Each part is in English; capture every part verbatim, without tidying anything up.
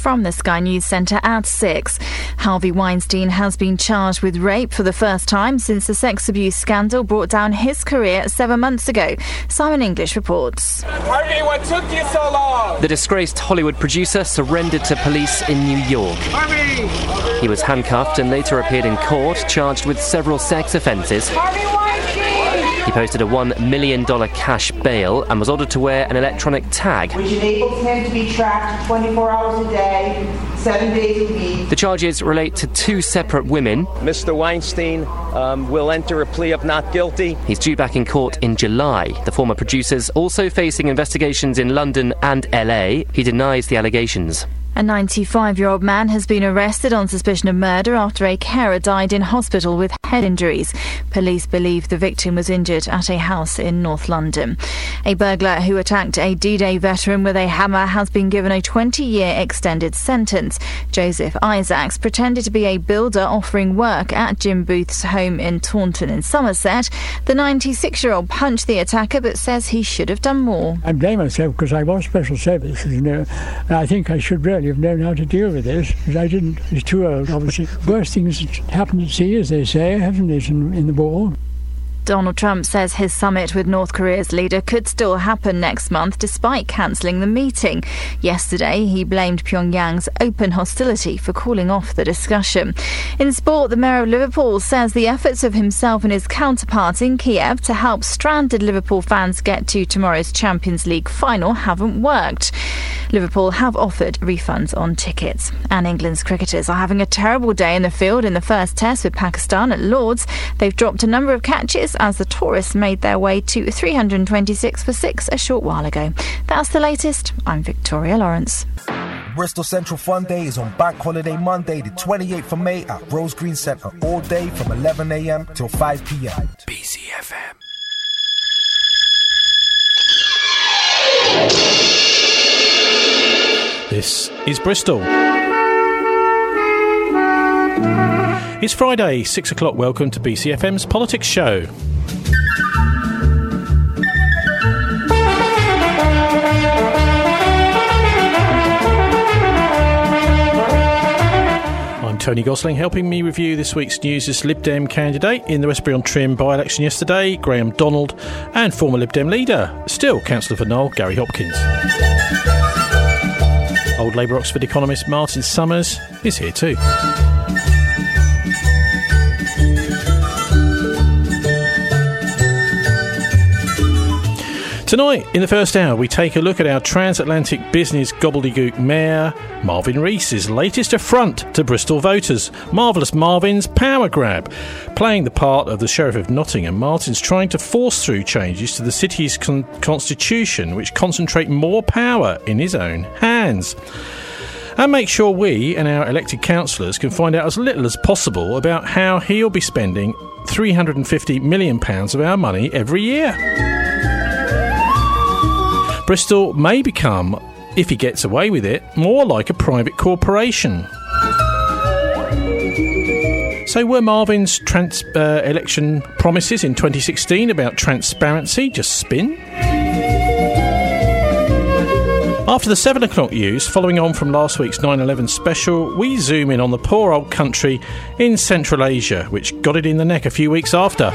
from the Sky News Centre at six. Harvey Weinstein has been charged with rape for the first time since the sex abuse scandal brought down his career seven months ago. Simon English reports. Harvey, what took you so long? The disgraced Hollywood producer surrendered to police in New York. Harvey! He was handcuffed and later appeared in court, charged with several sex offences. Harvey Weinstein! He posted a one million dollars cash bail and was ordered to wear an electronic tag, which enables him to be tracked twenty-four hours a day, seven days a week. The charges relate to two separate women. Mister Weinstein um, will enter a plea of not guilty. He's due back in court in July. The former producer's also facing investigations in London and L A. He denies the allegations. A ninety-five-year-old man has been arrested on suspicion of murder after a carer died in hospital with head injuries. Police believe the victim was injured at a house in North London. A burglar who attacked a D-Day veteran with a hammer has been given a twenty-year extended sentence. Joseph Isaacs pretended to be a builder offering work at Jim Booth's home in Taunton in Somerset. The ninety-six-year-old punched the attacker but says he should have done more. I blame myself because I was special services, you know, and I think I should really have known how to deal with this, because I didn't. I was too old, obviously. Worst things happen at sea, as they say, haven't it, in, in the war. Donald Trump says his summit with North Korea's leader could still happen next month despite cancelling the meeting. Yesterday, he blamed Pyongyang's open hostility for calling off the discussion. In sport, the mayor of Liverpool says the efforts of himself and his counterpart in Kiev to help stranded Liverpool fans get to tomorrow's Champions League final haven't worked. Liverpool have offered refunds on tickets. And England's cricketers are having a terrible day in the field in the first test with Pakistan at Lords. They've dropped a number of catches as the tourists made their way to three hundred twenty-six for six a short while ago. That's the latest. I'm Victoria Lawrence. Bristol Central Fun Day is on Bank Holiday Monday, the twenty-eighth of May at Rose Green Centre, all day from eleven a.m. till five p.m. B C F M. This is Bristol. It's Friday, six o'clock. Welcome to B C F M's Politics Show. I'm Tony Gosling. Helping me review this week's news is Lib Dem candidate in the Westbury on Trim by-election yesterday, Graham Donald, and former Lib Dem leader, still Councillor for Knoll, Gary Hopkins. Old Labour Oxford economist Martin Summers is here too. Tonight, in the first hour, we take a look at our transatlantic business gobbledygook mayor, Marvin Rees' latest affront to Bristol voters, Marvellous Marvin's power grab. Playing the part of the Sheriff of Nottingham, Martin's trying to force through changes to the city's con- constitution which concentrate more power in his own hands. And make sure we and our elected councillors can find out as little as possible about how he'll be spending three hundred fifty million pounds of our money every year. Bristol may become, if he gets away with it, more like a private corporation. So were Marvin's trans- uh, election promises in twenty sixteen about transparency just spin? After the seven o'clock news, following on from last week's nine eleven special, we zoom in on the poor old country in Central Asia, which got it in the neck a few weeks after.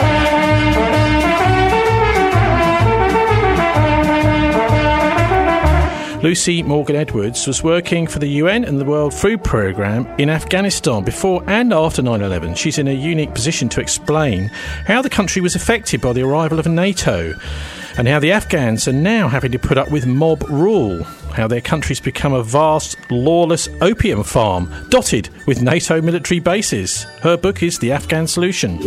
Lucy Morgan-Edwards was working for the U N and the World Food Programme in Afghanistan before and after nine eleven. She's in a unique position to explain how the country was affected by the arrival of NATO and how the Afghans are now having to put up with mob rule, how their country's become a vast, lawless opium farm dotted with NATO military bases. Her book is The Afghan Solution.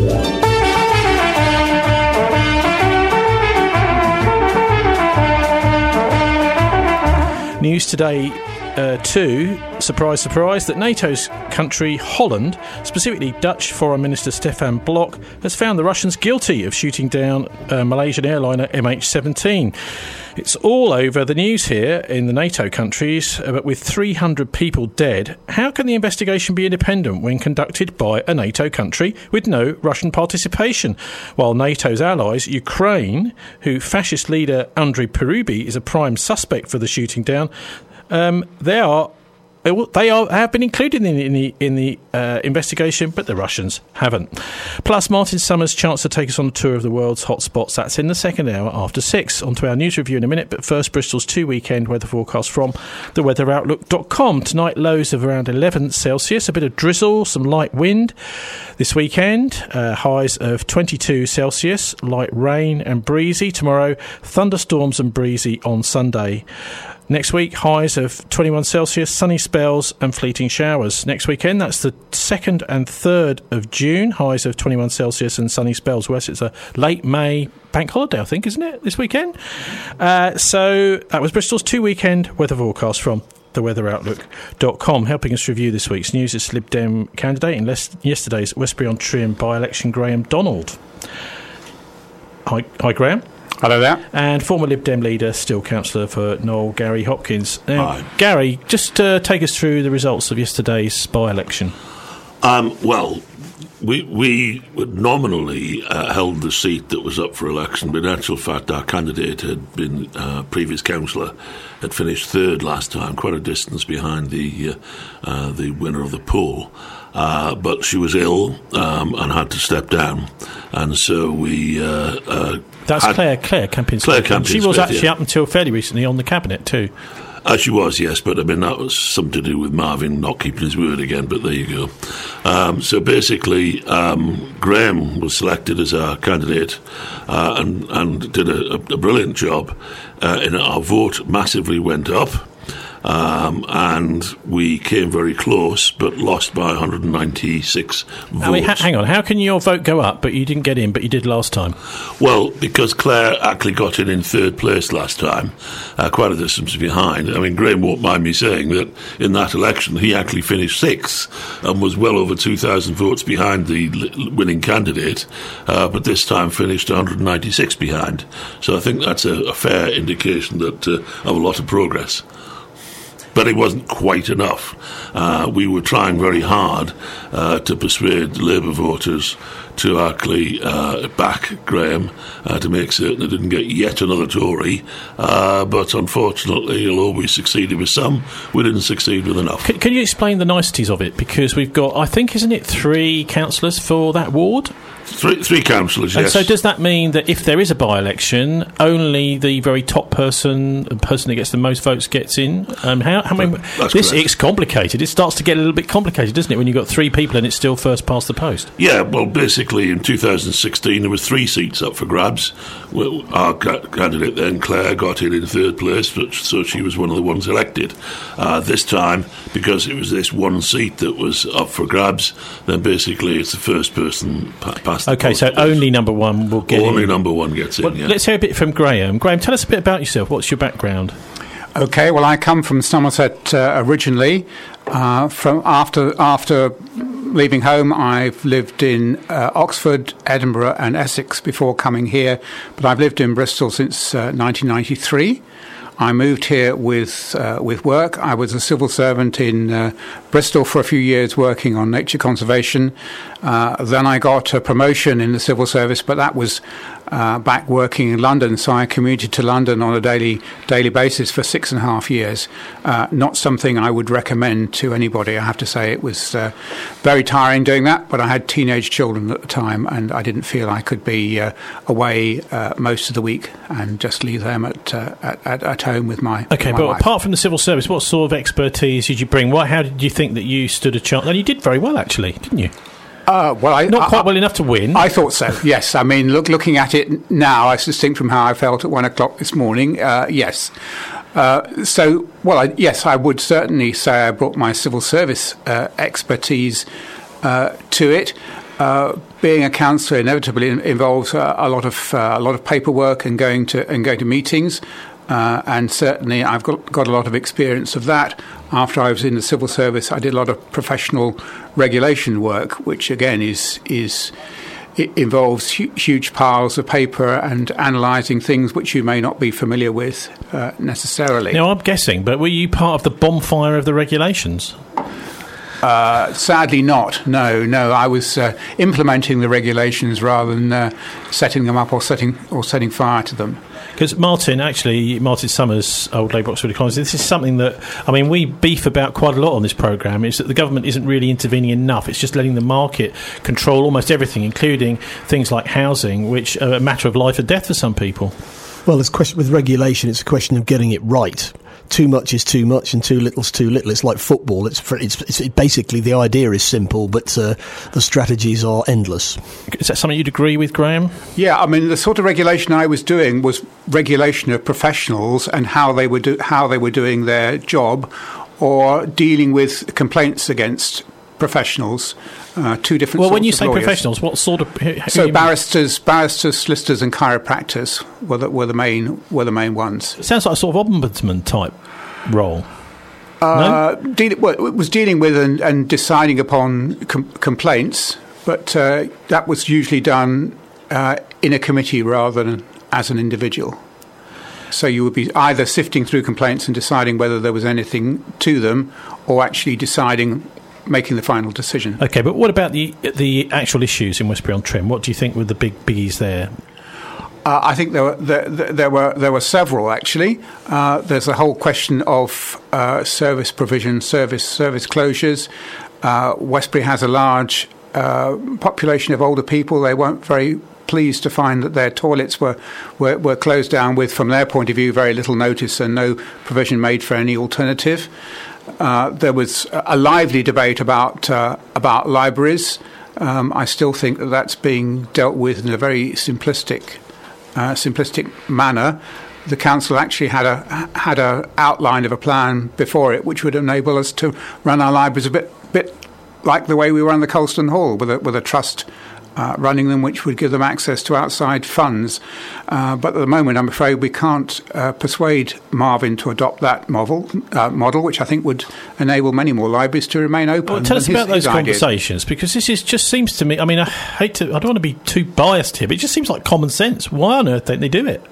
News today, uh, too, surprise, surprise, that NATO's country, Holland, specifically Dutch Foreign Minister Stefan Blok, has found the Russians guilty of shooting down uh, Malaysian airliner M H seventeen. It's all over the news here in the NATO countries, but with three hundred people dead, how can the investigation be independent when conducted by a NATO country with no Russian participation? While NATO's allies, Ukraine, who fascist leader Andrei Parubi is a prime suspect for the shooting down, um, they are they are have been included in the in the, in the uh, investigation, but the Russians haven't. Plus, Martin Summers' chance to take us on a tour of the world's hotspots. That's in the second hour after six. On to our news review in a minute, but first, Bristol's two-weekend weather forecast from the weather outlook dot com. Tonight, lows of around eleven Celsius, a bit of drizzle, some light wind. This weekend, uh, highs of twenty-two Celsius, light rain and breezy. Tomorrow, thunderstorms and breezy on Sunday. Next week, highs of twenty-one Celsius, sunny spells and fleeting showers. Next weekend, that's the second and third of June, highs of twenty-one Celsius and sunny spells. West, it's a late May bank holiday, I think, isn't it, this weekend? Uh, so that was Bristol's two-weekend weather forecast from the weather outlook dot com. Helping us review this week's news is Lib Dem candidate in les- yesterday's Westbury-on-Trim by-election, Graham Donald. Hi, hi Graham. Hello there. And former Lib Dem leader, still councillor for Knoll, Gary Hopkins. Now, Hi. Gary, just uh, take us through the results of yesterday's by-election. Um, well, we we nominally uh, held the seat that was up for election, but in actual fact our candidate had been, uh, previous councillor, had finished third last time, quite a distance behind the, uh, uh, the winner of the poll. Uh, but she was ill um, and had to step down, and so we. Uh, uh, That's Claire Claire Campion. Claire Campion. She was Smith, actually yeah. up until fairly recently on the cabinet too. Uh, she was, yes, but I mean that was something to do with Marvin not keeping his word again. But there you go. Um, so basically, um, Graham was selected as our candidate uh, and and did a, a brilliant job. Uh, and our vote massively went up. Um, and we came very close, but lost by one hundred ninety-six votes. I mean, ha- hang on, how can your vote go up, but you didn't get in, but you did last time? Well, because Claire actually got in in third place last time, uh, quite a distance behind. I mean, Graham won't mind me saying that in that election he actually finished sixth and was well over two thousand votes behind the l- winning candidate, uh, but this time finished one hundred ninety-six behind. So I think that's a, a fair indication that uh, of a lot of progress. But it wasn't quite enough. Uh, we were trying very hard uh, to persuade Labour voters to actually uh, back Graham uh, to make certain they didn't get yet another Tory. Uh, but unfortunately, although we succeeded with some, we didn't succeed with enough. Can, can you explain the niceties of it? Because we've got, I think, isn't it three councillors for that ward? Three, three councillors, and yes. So does that mean that if there is a by-election, only the very top person, the person that gets the most votes, gets in? Um, how, how many? That's this correct. It's complicated. It starts to get a little bit complicated, doesn't it, when you've got three people and it's still first past the post? Yeah, well, basically in two thousand sixteen there were three seats up for grabs. Our ca- candidate then, Claire, got in in third place, so she was one of the ones elected. Uh, this time, because it was this one seat that was up for grabs, then basically it's the first person pa- past the Okay, so only number one will get only in. Only number one gets well, in, yeah. Let's hear a bit from Graham. Graham, tell us a bit about yourself. What's your background? Okay, well, I come from Somerset uh, originally. Uh, from after after leaving home, I've lived in uh, Oxford, Edinburgh and Essex before coming here, but I've lived in Bristol since uh, nineteen ninety-three. I moved here with uh, with work. I was a civil servant in uh, Bristol for a few years working on nature conservation. Uh, then I got a promotion in the civil service, but that was uh, back working in London. So I commuted to London on a daily daily basis for six and a half years. Uh, not something I would recommend to anybody. I have to say it was uh, very tiring doing that, but I had teenage children at the time and I didn't feel I could be uh, away uh, most of the week and just leave them at uh, at, at, at home with my Okay, with my but wife. Apart from the civil service, what sort of expertise did you bring? Why, how did you think that you stood a chance? And you did very well, actually, didn't you? Uh, well, I, Not I, quite well enough to win. I thought so, yes. I mean, look, looking at it now, I distinct from how I felt at one o'clock this morning, uh, yes. Uh, so, well, I, yes, I would certainly say I brought my civil service uh, expertise uh, to it. Uh, being a councillor inevitably involves uh, a lot of uh, a lot of paperwork and going to and going to meetings. Uh, and certainly I've got, got a lot of experience of that. After I was in the civil service, I did a lot of professional regulation work, which again is is it involves hu- huge piles of paper and analysing things which you may not be familiar with uh, necessarily. Now, I'm guessing, but were you part of the bonfire of the regulations? Uh, sadly not. No, no. I was uh, implementing the regulations rather than uh, setting them up or setting or setting fire to them. Because Martin, actually, Martin Summers, Old Labour Oxford Economist, this is something that, I mean, we beef about quite a lot on this programme, is that the government isn't really intervening enough. It's just letting the market control almost everything, including things like housing, which are a matter of life or death for some people. Well, it's a question with regulation, it's a question of getting it right. Too much is too much and too little is too little. It's like football. It's, it's, it's it basically the idea is simple, but uh, the strategies are endless. Is that something you'd agree with, Graham? Yeah, I mean, the sort of regulation I was doing was regulation of professionals and how they were do- how they were doing their job, or dealing with complaints against professionals. Uh, two different. Well, sorts when you of say lawyers. professionals, what sort of? Who, who So you barristers, barristers, solicitors, and chiropractors were the, were the main were the main ones. It sounds like a sort of ombudsman type role. Uh, no? deal, well, it was dealing with and, and deciding upon com- complaints, but uh, that was usually done uh, in a committee rather than as an individual. So you would be either sifting through complaints and deciding whether there was anything to them, or actually deciding, making the final decision. Okay, but what about the the actual issues in Westbury-on-Trent? What do you think were the big biggies there? Uh, I think there were there, there were there were several actually. Uh, there's a whole question of uh, service provision, service service closures. Uh, Westbury has a large uh, population of older people. They weren't very pleased to find that their toilets were, were were closed down with, from their point of view, very little notice and no provision made for any alternative. Uh, there was a lively debate about uh, about libraries. Um, I still think that that's being dealt with in a very simplistic uh, simplistic manner. The council actually had a had a outline of a plan before it, which would enable us to run our libraries a bit bit like the way we run the Colston Hall, with a with a trust Uh, running them, which would give them access to outside funds. Uh, but at the moment, I'm afraid we can't uh, persuade Marvin to adopt that model, uh, model, which I think would enable many more libraries to remain open. Well, tell us his, about those his conversations, because this is just seems to me, I mean, I hate to, I don't want to be too biased here, but it just seems like common sense. Why on earth don't they do it?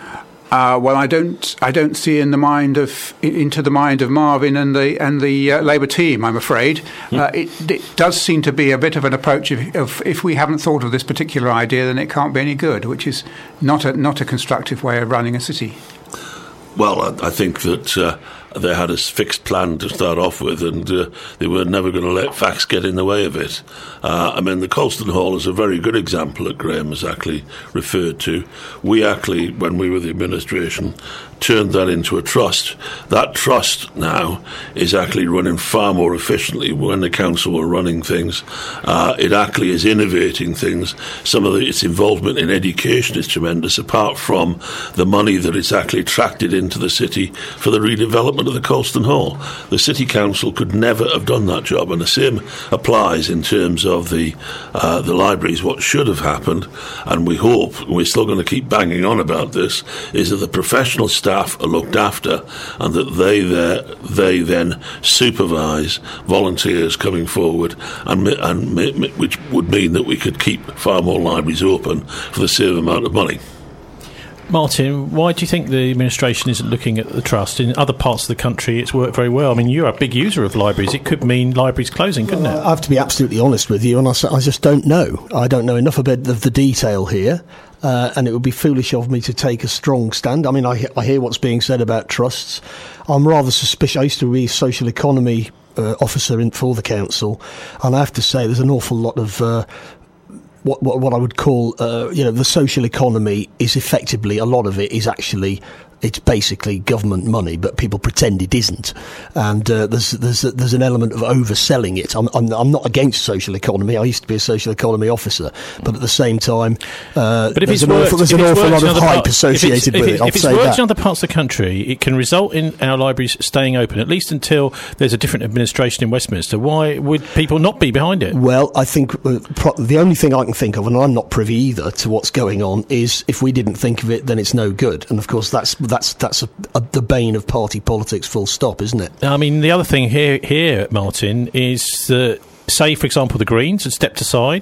Uh, well, I don't. I don't see in the mind of into the mind of Marvin and the and the uh, Labour team. I'm afraid mm. uh, it, it does seem to be a bit of an approach of, of if we haven't thought of this particular idea, then it can't be any good, which is not a not a constructive way of running a city. Well, I, I think that uh, they had a fixed plan to start off with, and uh, they were never going to let facts get in the way of it. Uh, I mean, the Colston Hall is a very good example that Graham has actually referred to. We actually, when we were the administration, turned that into a trust. That trust now is actually running far more efficiently. When the council were running things, uh, it actually is innovating things. Some of the, its involvement in education is tremendous, apart from the money that it's actually attracted into the city for the redevelopment of the Colston Hall. The City Council could never have done that job, and the same applies in terms of the uh, the libraries. What should have happened, and we hope, and we're still going to keep banging on about this, is that the professional staff are looked after, and that they there, they then supervise volunteers coming forward, and, and which would mean that we could keep far more libraries open for the same amount of money. Martin, why do you think the administration isn't looking at the trust? In other parts of the country, it's worked very well. I mean, you're a big user of libraries. It could mean libraries closing, couldn't well, it? I have to be absolutely honest with you, and I, I just don't know. I don't know enough about of the detail here, uh, and it would be foolish of me to take a strong stand. I mean, I, I hear what's being said about trusts. I'm rather suspicious. I used to be a social economy uh, officer in, for the council, and I have to say there's an awful lot of... Uh, What, what what I would call, uh, you know, the social economy is effectively, a lot of it is actually, it's basically government money, but people pretend it isn't. And uh, there's there's there's an element of overselling it. I'm, I'm I'm not against social economy. I used to be a social economy officer, but at the same time, uh, but if there's it's an worked, awful, there's if an it's awful lot of hype part, associated if with it. it. I'll If it's say worked that. in other parts of the country, it can result in our libraries staying open, at least until there's a different administration in Westminster. Why would people not be behind it? Well, I think uh, pro- the only thing I can think of, and I'm not privy either to what's going on, is if we didn't think of it, then it's no good. And of course, that's that's that's a, a, the bane of party politics, full stop, isn't it? I mean, the other thing here, here, Martin, is that, say, for example, the Greens had stepped aside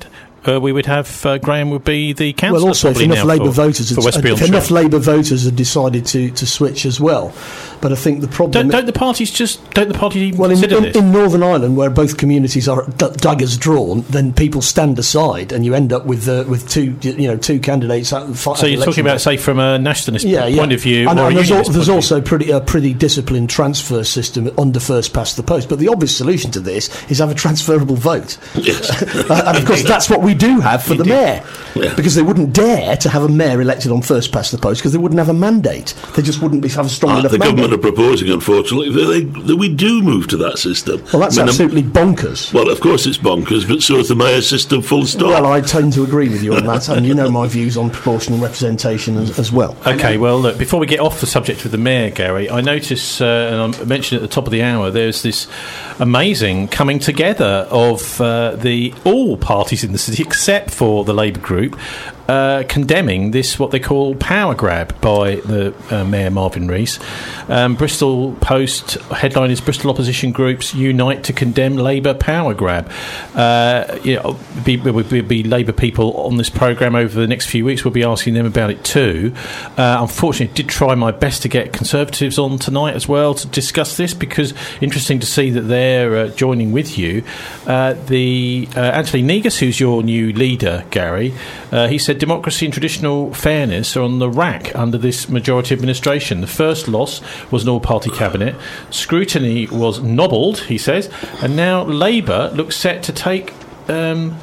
uh, we would have uh, Graham would be the councillor. Well, also if enough Labour voters, for had, if enough Labour voters had decided to, to switch as well. But I think the problem don't, don't the parties just don't the parties even well consider in, this? in Northern Ireland, where both communities are d- daggers drawn, then people stand aside, and you end up with uh, with two you know two candidates. At, at so you're talking about, say, from a nationalist yeah, point yeah. of view, and, or and a there's, al- there's point also pretty a pretty disciplined transfer system under first past the post. But the obvious solution to this is have a transferable vote. Yes. And of course, that's what we do have for the mayor, yeah. because they wouldn't dare to have a mayor elected on first past the post because they wouldn't have a mandate. They just wouldn't be, have a strong uh, enough the mandate. government are proposing, unfortunately, that, they, that we do move to that system. Well, that's I mean, absolutely bonkers. Well, of course it's bonkers, but so is the mayor system, full stop. Well, I tend to agree with you on that, and you know my views on proportional representation as, as well. Okay, well, look, before we get off the subject of the mayor, Gary, I notice, uh, and I mentioned at the top of the hour, there's this amazing coming together of uh, the all parties in the city, except for the Labour group, uh, condemning this, what they call power grab by the uh, Mayor Marvin Rees. Um, Bristol Post headline is Bristol opposition groups unite to condemn Labour power grab. Uh, you know, be, be, be, be Labour people on this programme over the next few weeks. We'll be asking them about it too. Uh, unfortunately, I did try my best to get Conservatives on tonight as well to discuss this, because interesting to see that they're uh, joining with you. Uh, the uh, Anthony Negus, who's your new leader, Gary, uh, he said democracy and traditional fairness are on the rack under this majority administration. The first loss was an all-party cabinet. Scrutiny was nobbled, he says, and now Labour looks set to take um,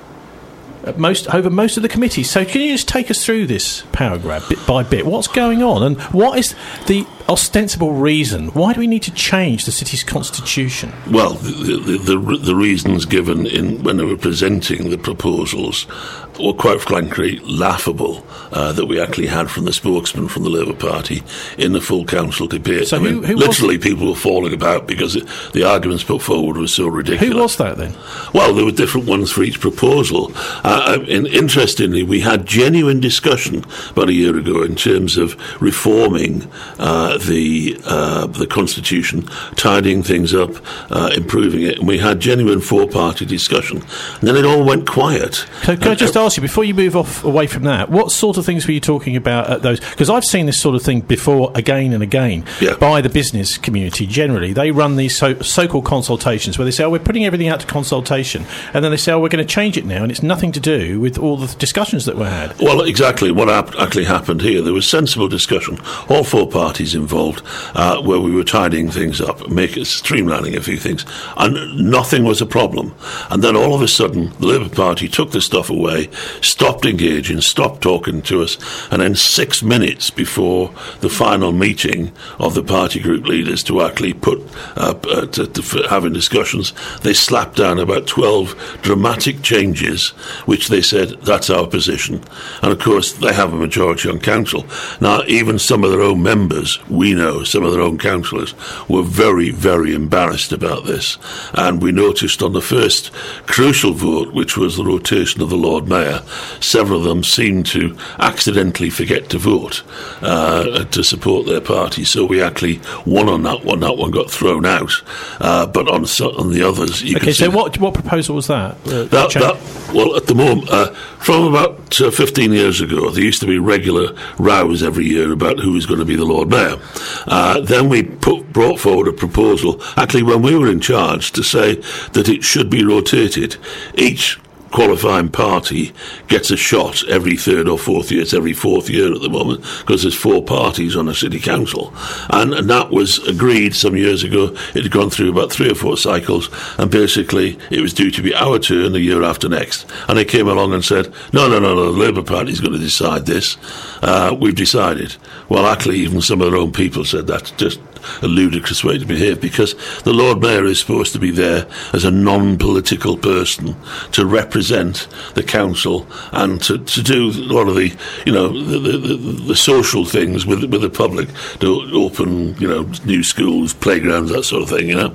most over most of the committees. So can you just take us through this power grab bit by bit? What's going on, and what is the ostensible reason? Why do we need to change the city's constitution? Well, the, the, the, the reasons given in when they were presenting the proposals were quite frankly laughable, uh, that we actually had from the spokesman from the Labour Party in the full council debate. So I who, mean, who literally was people were falling about because it, the arguments put forward were so ridiculous. Who was that then? Well, there were different ones for each proposal. Uh, and interestingly, we had genuine discussion about a year ago in terms of reforming uh, the uh, the constitution, tidying things up, uh, improving it, and we had genuine four-party discussion. And then it all went quiet. So can I just uh, ask you, before you move off away from that, what sort of things were you talking about at those? Because I've seen this sort of thing before, again and again, yeah. by the business community generally. They run these so, so-called consultations where they say, oh, we're putting everything out to consultation, and then they say, oh, we're going to change it now, and it's nothing to do with all the discussions that were had. Well, exactly what actually happened here. There was sensible discussion, all four parties involved, uh, where we were tidying things up, making, streamlining a few things, and nothing was a problem. And then all of a sudden, the Labour Party took the stuff away, stopped engaging, stopped talking to us, and then six minutes before the final meeting of the party group leaders to actually put uh, uh, to, to having discussions, they slapped down about twelve dramatic changes, which they said, that's our position. And of course, they have a majority on council. Now, even some of their own members, we know, some of their own councillors, were very, very embarrassed about this. And we noticed on the first crucial vote, which was the rotation of the Lord Mayor, several of them seemed to accidentally forget to vote uh, to support their party. So we actually won on that one. That one got thrown out. Uh, but on, on the others, you okay, can so see what, what proposal was that? Uh, that, that well, at the moment, uh, from about uh, fifteen years ago, there used to be regular rows every year about who was going to be the Lord Mayor. Uh, then we put, brought forward a proposal, actually when we were in charge, to say that it should be rotated. Each qualifying party gets a shot every third or fourth year. It's every fourth year at the moment because there's four parties on a city council, and, and that was agreed some years ago. It had gone through about three or four cycles, and basically it was due to be our turn the year after next, and they came along and said, no, no, no, no, the Labour Party's going to decide this. Uh, we've decided. Well, actually, even some of their own people said that's just a ludicrous way to behave, because the Lord Mayor is supposed to be there as a non-political person to represent the council and to, to do a lot of the, you know, the, the, the social things with with the public, to open, you know, new schools, playgrounds, that sort of thing, you know.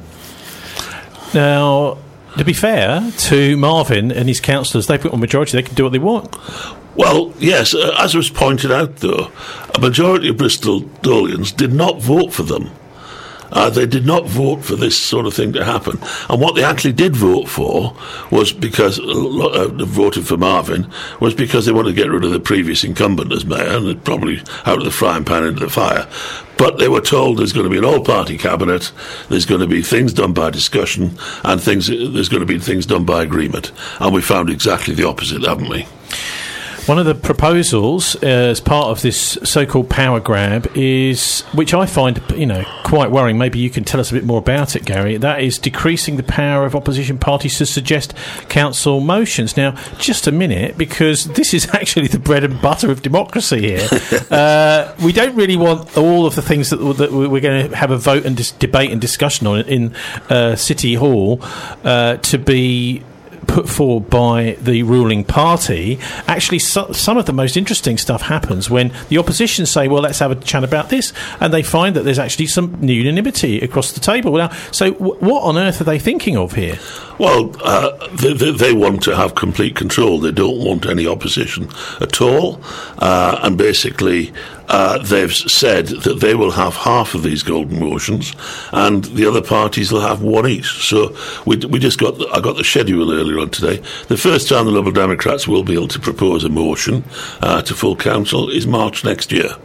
Now, to be fair to Marvin and his councillors, they've got a majority, they can do what they want. Well, yes, uh, as was pointed out, though, a majority of Bristol Dolians did not vote for them. Uh, they did not vote for this sort of thing to happen. And what they actually did vote for was because, uh, voted for Marvin, was because they wanted to get rid of the previous incumbent as mayor, and it probably out of the frying pan into the fire. But they were told there's going to be an all-party cabinet, there's going to be things done by discussion, and things there's going to be things done by agreement. And we found exactly the opposite, haven't we? One of the proposals uh, as part of this so-called power grab is, which I find, you know, quite worrying. Maybe you can tell us a bit more about it, Gary. That is decreasing the power of opposition parties to suggest council motions. Now, just a minute, because this is actually the bread and butter of democracy here. uh, we don't really want all of the things that, that we're going to have a vote and dis- debate and discussion on in uh, City Hall uh, to be put forward by the ruling party. Actually, so, some of the most interesting stuff happens when the opposition say, well, let's have a chat about this, and they find that there's actually some unanimity across the table. Now, so w- what on earth are they thinking of here? Well, uh, they, they, they want to have complete control. They don't want any opposition at all. Uh, and basically, uh, they've said that they will have half of these golden motions, and the other parties will have one each. So we, we just got the, I got the schedule earlier on today. The first time the Liberal Democrats will be able to propose a motion uh, to full council is March next year.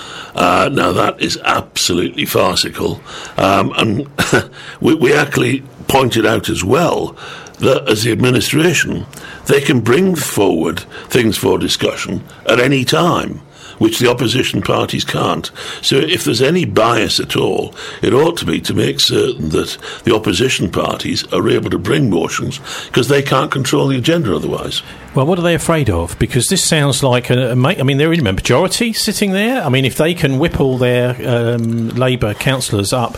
Uh, now, that is absolutely farcical. Um, and we, we actually pointed out as well that as the administration, they can bring forward things for discussion at any time, which the opposition parties can't. So if there's any bias at all, it ought to be to make certain that the opposition parties are able to bring motions, because they can't control the agenda otherwise. Well, what are they afraid of? Because this sounds like a, a I mean, they're in a majority sitting there. I mean, if they can whip all their um, Labour councillors up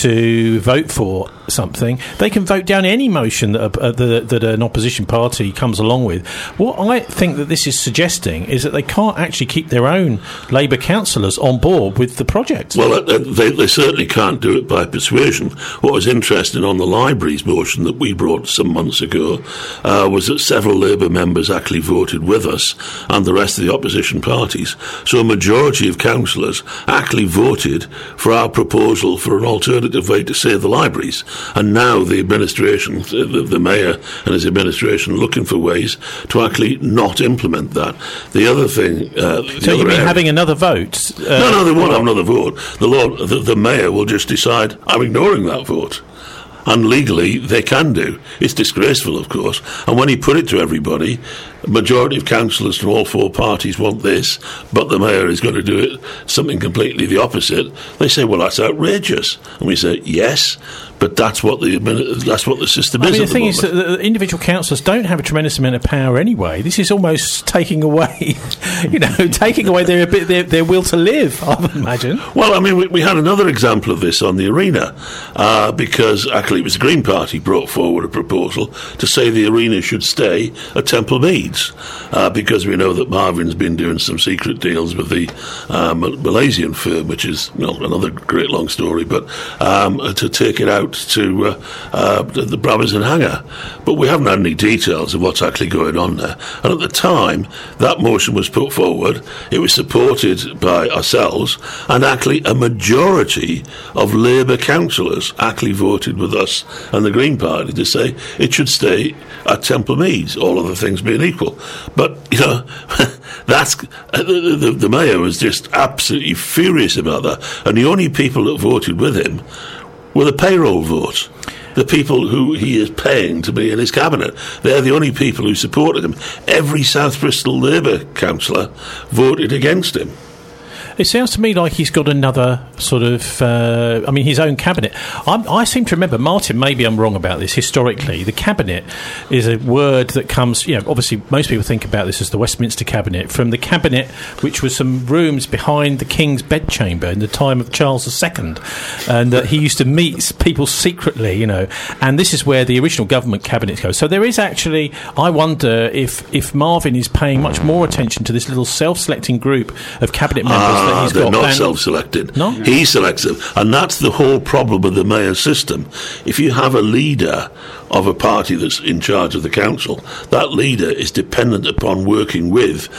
to vote for something, they can vote down any motion that, uh, that, that an opposition party comes along with. What I think that this is suggesting is that they can't actually keep their own Labour councillors on board with the project. Well, uh, they, they certainly can't do it by persuasion. What was interesting on the libraries motion that we brought some months ago uh, was that several Labour members actually voted with us and the rest of the opposition parties. So a majority of councillors actually voted for our proposal for an alternative way to save the libraries. And now the administration, the, the mayor and his administration, are looking for ways to actually not implement that. The other thing... Uh, the so other you mean area, having another vote? Uh, no, no, they won't have another vote. The, Lord, the, the mayor will just decide, I'm ignoring that vote. And legally, they can do. It's disgraceful, of course. And when he put it to everybody, a majority of councillors from all four parties want this, but the mayor is going to do it something completely the opposite. They say, well, that's outrageous. And we say, yes, but that's what the that's what the system I is. mean, at the thing the is that the individual councillors don't have a tremendous amount of power anyway. This is almost taking away, you know, taking away their, their their will to live, I would imagine. Well, I mean, we, we had another example of this on the arena, uh, because actually it was the Green Party brought forward a proposal to say the arena should stay at Temple Meads, uh, because we know that Marvin's been doing some secret deals with the um, Malaysian firm, which is, well, another great long story, but um, to take it out to uh, uh, the Brabazon hangar. But we haven't had any details of what's actually going on there. And at the time that motion was put forward, it was supported by ourselves, and actually a majority of Labour councillors actually voted with us and the Green Party to say it should stay at Temple Meads, all other things being equal. But, you know, that's uh, the, the, the mayor was just absolutely furious about that, and the only people that voted with him were the payroll votes. The people who he is paying to be in his cabinet. They're the only people who supported him. Every South Bristol Labour councillor voted against him. It sounds to me like he's got another sort of, uh, I mean, his own cabinet. I'm, I seem to remember, Martin, maybe I'm wrong about this, historically, the cabinet is a word that comes, you know, obviously most people think about this as the Westminster cabinet, from the cabinet, which was some rooms behind the King's bedchamber in the time of Charles the Second, and that uh, he used to meet people secretly, you know, and this is where the original government cabinet goes. So there is actually, I wonder if, if Marvin is paying much more attention to this little self-selecting group of cabinet members. Uh, That he's they're got not banned. self-selected. No? He selects them. And that's the whole problem with the mayor system. If you have a leader of a party that's in charge of the council, that leader is dependent upon working with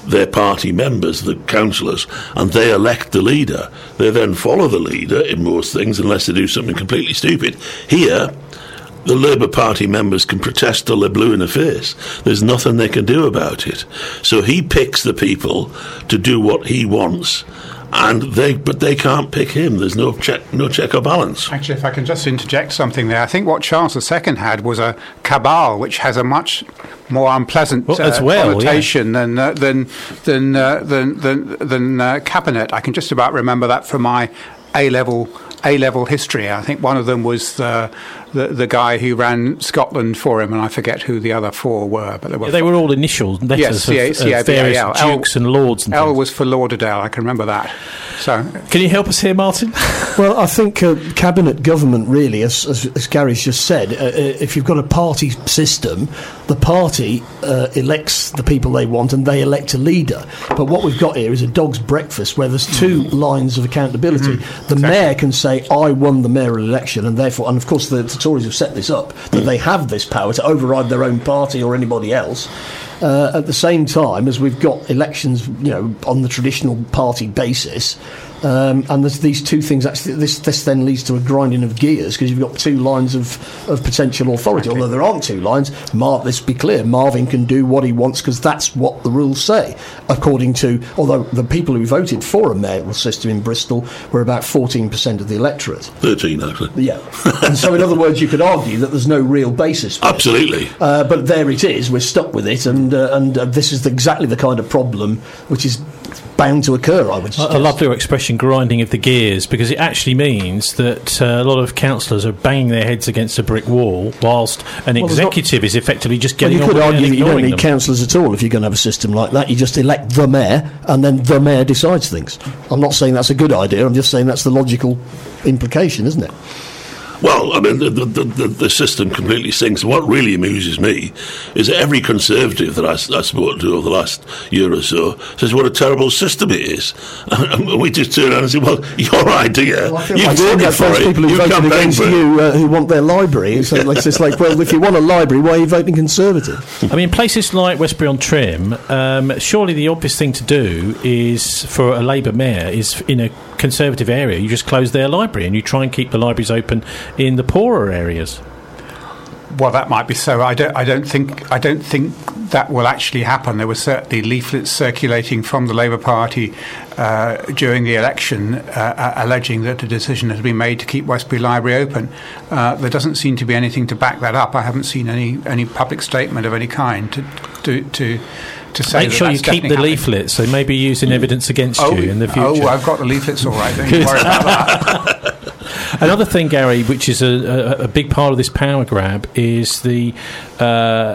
their party members, the councillors, and they elect the leader. They then follow the leader in most things, unless they do something completely stupid. Here, the Labour Party members can protest till they're blue in the face. There's nothing they can do about it. So he picks the people to do what he wants, and they, but they can't pick him. There's no check, no check or balance. Actually, if I can just interject something there, I think what Charles the Second had was a cabal, which has a much more unpleasant well, as uh, well, connotation yeah. than uh, than than uh, than than, than uh, cabinet. I can just about remember that from my A level. A-level history. I think one of them was uh, the the guy who ran Scotland for him, and I forget who the other four were. But they were, yeah, they were all initial letters yes, of, C A, of C A B A L. various dukes and lords. And L things. was for Lauderdale. I can remember that. So, can you help us here, Martin? Well, I think uh, cabinet government really, as, as, as Gary's just said, uh, if you've got a party system, the party uh, elects the people they want and they elect a leader. But what we've got here is a dog's breakfast where there's two mm. lines of accountability. Mm, the exactly. mayor can say, I won the mayoral election, and therefore, and of course the, the Tories have set this up, that they have this power to override their own party or anybody else. Uh, at the same time as we've got elections, you know, on the traditional party basis, um, and there's these two things. Actually, this this then leads to a grinding of gears because you've got two lines of, of potential authority. Okay. Although there aren't two lines, Mar- let's be clear, Marvin can do what he wants because that's what the rules say. According to, although the people who voted for a mayoral system in Bristol were about fourteen percent of the electorate. thirteen, actually. Yeah. And so, in other words, you could argue that there's no real basis for Absolutely. it. Uh, but there it is. We're stuck with it, and uh, and uh, this is the, exactly the kind of problem which is bound to occur, I would suggest. I love your expression, grinding of the gears, because it actually means that uh, a lot of councillors are banging their heads against a brick wall, whilst an well, executive not, is effectively just getting well, you on could argue that you don't need them. councillors at all if you're going to have a system like that. You just elect the mayor, and then the mayor decides things. I'm not saying that's a good idea, I'm just saying that's the logical implication, isn't it? Well, I mean, the, the, the, the system completely sinks. What really amuses me is that every Conservative that I, I spoke to over the last year or so says what a terrible system it is. And we just turn around and say, well, your idea, well, you've like voted for it, people who you voted against you uh, who want their library. It's like, it's like, well, if you want a library, why are you voting Conservative? I mean, places like Westbury-on-Trim, um, surely the obvious thing to do is, for a Labour mayor, is in a Conservative area, you just close their library and you try and keep the libraries open in the poorer areas. Well, that might be so. I don't. I don't think. I don't think that will actually happen. There were certainly leaflets circulating from the Labour Party uh, during the election, uh, alleging that a decision has been made to keep Westbury Library open. Uh, there doesn't seem to be anything to back that up. I haven't seen any any public statement of any kind to to. to To say Make that sure you keep the happening. leaflets. They may be used in evidence against oh, you in the future. Oh, I've got the leaflets all right. Don't you worry about that. Another thing, Gary, which is a, a, a big part of this power grab, is the uh,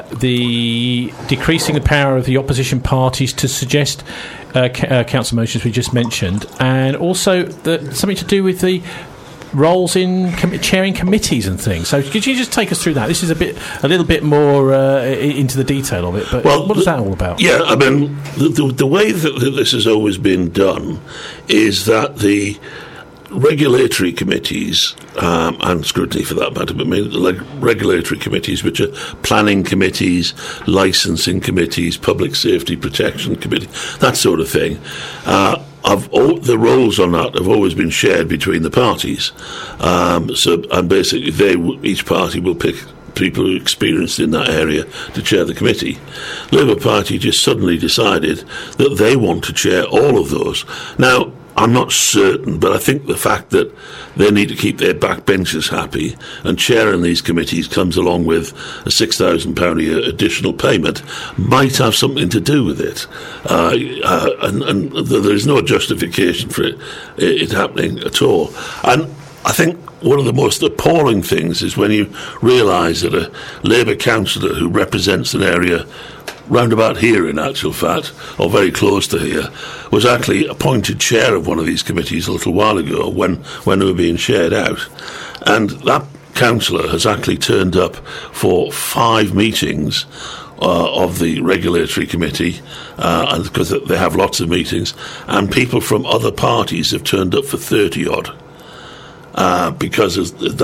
the decreasing the power of the opposition parties to suggest uh, ca- uh, council motions we just mentioned, and also the, something to do with the roles in com- chairing committees and things. So could you just take us through that? This is a bit, a little bit more uh, into the detail of it. But well, what is that all about? Yeah, I mean, the, the, the way that this has always been done is that the regulatory committees, um, and scrutiny for that matter, but mainly the leg- regulatory committees, which are planning committees, licensing committees, public safety protection committee, that sort of thing, uh, Of all, the roles on that have always been shared between the parties. Um, so, and basically, they each party will pick people who are experienced in that area to chair the committee. Labour Party just suddenly decided that they want to chair all of those. Now, I'm not certain, but I think the fact that they need to keep their backbenchers happy, and chairing these committees comes along with a six thousand pounds a year additional payment, might have something to do with it. Uh, uh, and, and there's no justification for it, it happening at all. And I think one of the most appalling things is when you realise that a Labour councillor who represents an area round about here, in actual fact, or very close to here, was actually appointed chair of one of these committees a little while ago when, when they were being shared out. And that councillor has actually turned up for five meetings uh, of the regulatory committee, uh, and because they have lots of meetings, and people from other parties have turned up for thirty odd, uh, because of that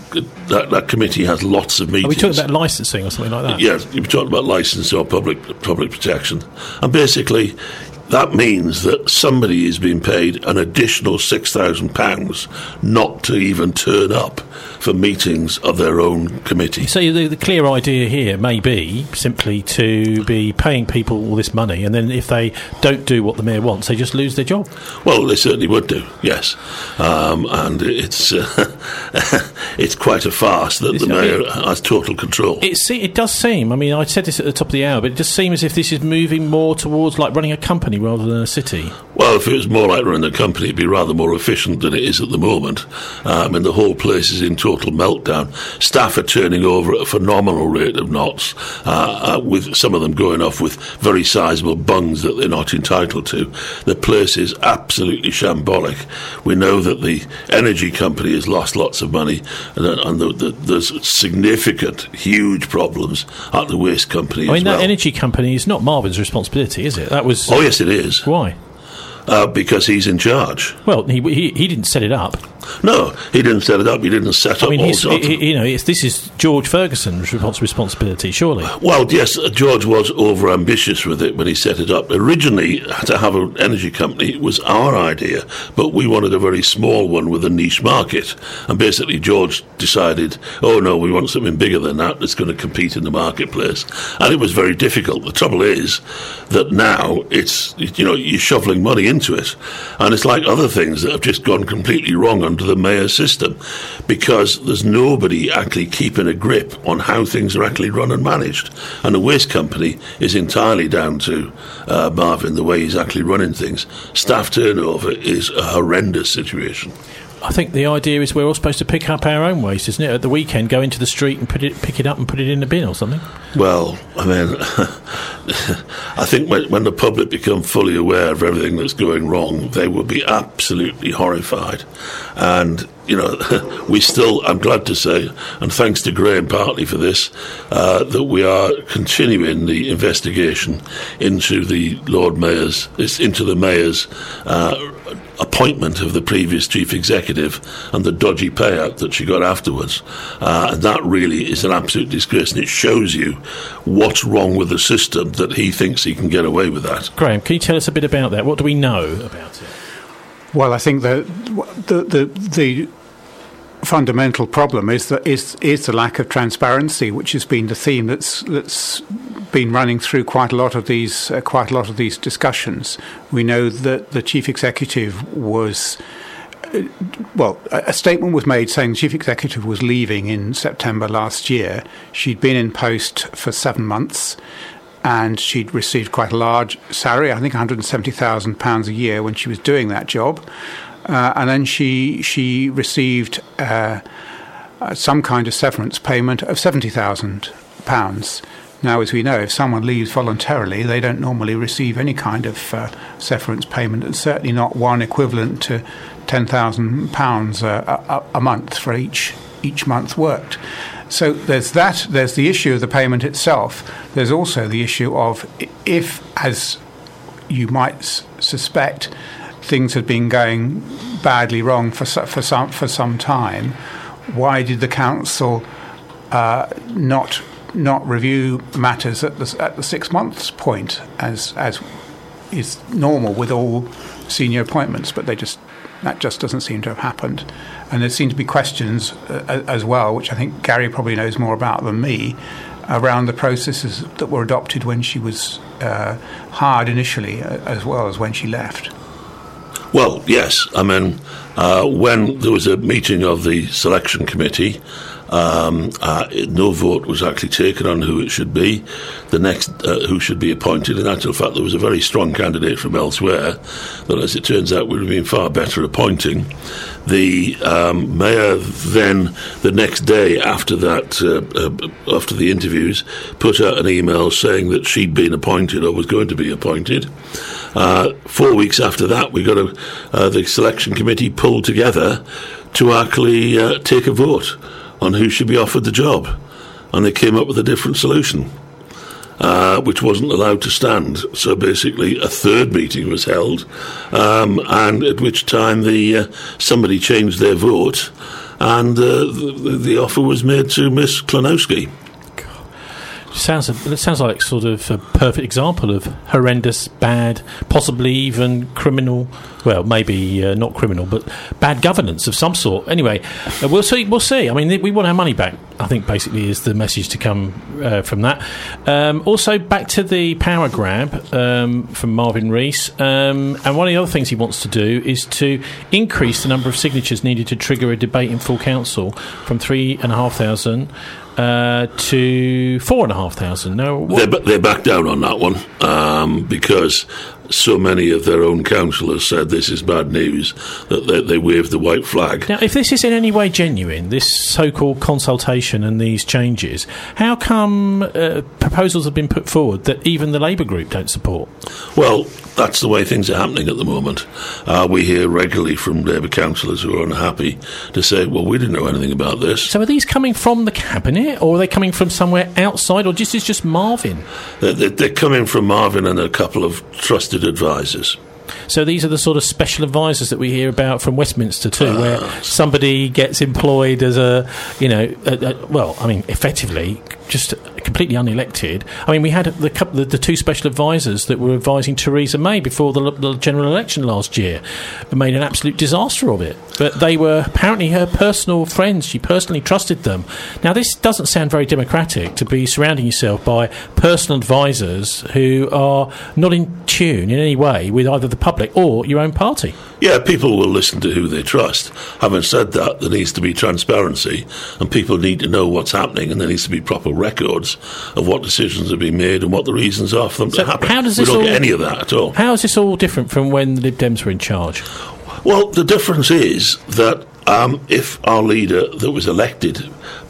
that, that committee has lots of meetings. Are we talking about licensing or something like that? Yeah, you're talking about licensing or public public protection, and basically that means that somebody is being paid an additional six thousand pounds not to even turn up for meetings of their own committee. So the, the clear idea here may be simply to be paying people all this money, and then if they don't do what the mayor wants, they just lose their job. Well, they certainly would do, yes. Um, and it's uh, it's quite a farce that the mayor has total control. It, see, it does seem, I mean, I said this at the top of the hour, but it does seem as if this is moving more towards like running a company rather than a city. Well, if it was more like running a company, it'd be rather more efficient than it is at the moment. Um, and the whole place is in total meltdown. Staff are turning over at a phenomenal rate of knots, uh, uh, with some of them going off with very sizable bungs that they're not entitled to. The place is absolutely shambolic. We know that the energy company has lost lots of money, and, and the, the, there's significant, huge problems at the waste company I mean, as well. That energy company is not Marvin's responsibility, is it? That was. Oh, yes, it is. Why? Uh, because he's in charge. Well, he, he he didn't set it up. No, he didn't set it up. He didn't set up. I mean, all he's, sorts he, of you know, it's, this is George Ferguson's respons- responsibility, surely. Well, yes, George was over ambitious with it when he set it up. Originally, to have an energy company was our idea, but we wanted a very small one with a niche market. And basically, George decided, oh no, we want something bigger than that that's going to compete in the marketplace. And it was very difficult. The trouble is that now it's, you know, you're shoveling money into it, and it's like other things that have just gone completely wrong under the mayor's system, because there's nobody actually keeping a grip on how things are actually run and managed. And the waste company is entirely down to uh, Marvin, the way he's actually running things. Staff turnover is a horrendous situation. I think the idea is we're all supposed to pick up our own waste, isn't it? At the weekend, go into the street and put it, pick it up and put it in the bin or something. Well, I mean, I think when, when the public become fully aware of everything that's going wrong, they will be absolutely horrified. And, you know, we still, I'm glad to say, and thanks to Graham partly for this, uh, that we are continuing the investigation into the Lord Mayor's, into the Mayor's uh, appointment of the previous chief executive and the dodgy payout that she got afterwards. Uh, and that really is an absolute disgrace, and it shows you what's wrong with the system that he thinks he can get away with that. Graham, can you tell us a bit about that? What do we know about it? Well, I think the the the, the fundamental problem is that is is the lack of transparency, which has been the theme that's that's been running through quite a lot of these uh, quite a lot of these discussions. We know that the chief executive was. Well, a statement was made saying the chief executive was leaving in September last year. She'd been in post for seven months, and she'd received quite a large salary, I think one hundred seventy thousand pounds a year when she was doing that job. Uh, and then she she received uh, uh, some kind of severance payment of seventy thousand pounds. Now, as we know, if someone leaves voluntarily, they don't normally receive any kind of uh, severance payment, and certainly not one equivalent to ten thousand pounds a, a, a month for each each month worked. So there's that. There's the issue of the payment itself. There's also the issue of if, as you might s- suspect, things had been going badly wrong for for some for some time, why did the council uh, not not review matters at the at the six months point, as as is normal with all senior appointments? But they just that just doesn't seem to have happened, and there seem to be questions uh, as well, which I think Gary probably knows more about than me, around the processes that were adopted when she was uh, hired initially, uh, as well as when she left. Well, yes. I mean, uh, when there was a meeting of the selection committee, um, uh, no vote was actually taken on who it should be, the next uh, who should be appointed. In actual fact, there was a very strong candidate from elsewhere that, as it turns out, would have been far better appointing. The um, mayor then, the next day after that, uh, uh, after the interviews, put out an email saying that she'd been appointed or was going to be appointed. Uh, four weeks after that, we got a, uh, the selection committee pulled together to actually uh, take a vote on who should be offered the job, and they came up with a different solution, uh, which wasn't allowed to stand. So basically, a third meeting was held, um, and at which time the uh, somebody changed their vote, and uh, the, the offer was made to Miss Klonowski. Sounds it sounds like sort of a perfect example of horrendous, bad, possibly even criminal. Well, maybe uh, not criminal, but bad governance of some sort. Anyway, uh, we'll see. We'll see. I mean, we want our money back, I think basically is the message to come uh, from that. Um, also, back to the power grab um, from Marvin Rees. Um, and one of the other things he wants to do is to increase the number of signatures needed to trigger a debate in full council from three and a half thousand Uh, to four and a half thousand. No, they're, they're back down on that one um, because so many of their own councillors said this is bad news that they, they waved the white flag. Now, if this is in any way genuine, this so-called consultation and these changes, how come uh, proposals have been put forward that even the Labour group don't support? Well, that's the way things are happening at the moment. Uh, we hear regularly from Labour councillors who are unhappy to say, well, we didn't know anything about this. So are these coming from the Cabinet, or are they coming from somewhere outside, or just is just Marvin? They're, they're coming from Marvin and a couple of trusted advisors. So these are the sort of special advisors that we hear about from Westminster too, uh, where somebody gets employed as a, you know, a, a, well, I mean, effectively, just completely unelected. I mean, we had the, the, the two special advisors that were advising Theresa May before the, the general election last year, and made an absolute disaster of it. But they were apparently her personal friends. She personally trusted them. Now, this doesn't sound very democratic, to be surrounding yourself by personal advisors who are not in tune in any way with either the public or your own party. Yeah, people will listen to who they trust. Having said that, there needs to be transparency, and people need to know what's happening, and there needs to be proper records of what decisions are being made and what the reasons are for them so to happen. How does we this don't all, get any of that at all. How is this all different from when the Lib Dems were in charge? Well, the difference is that um, if our leader that was elected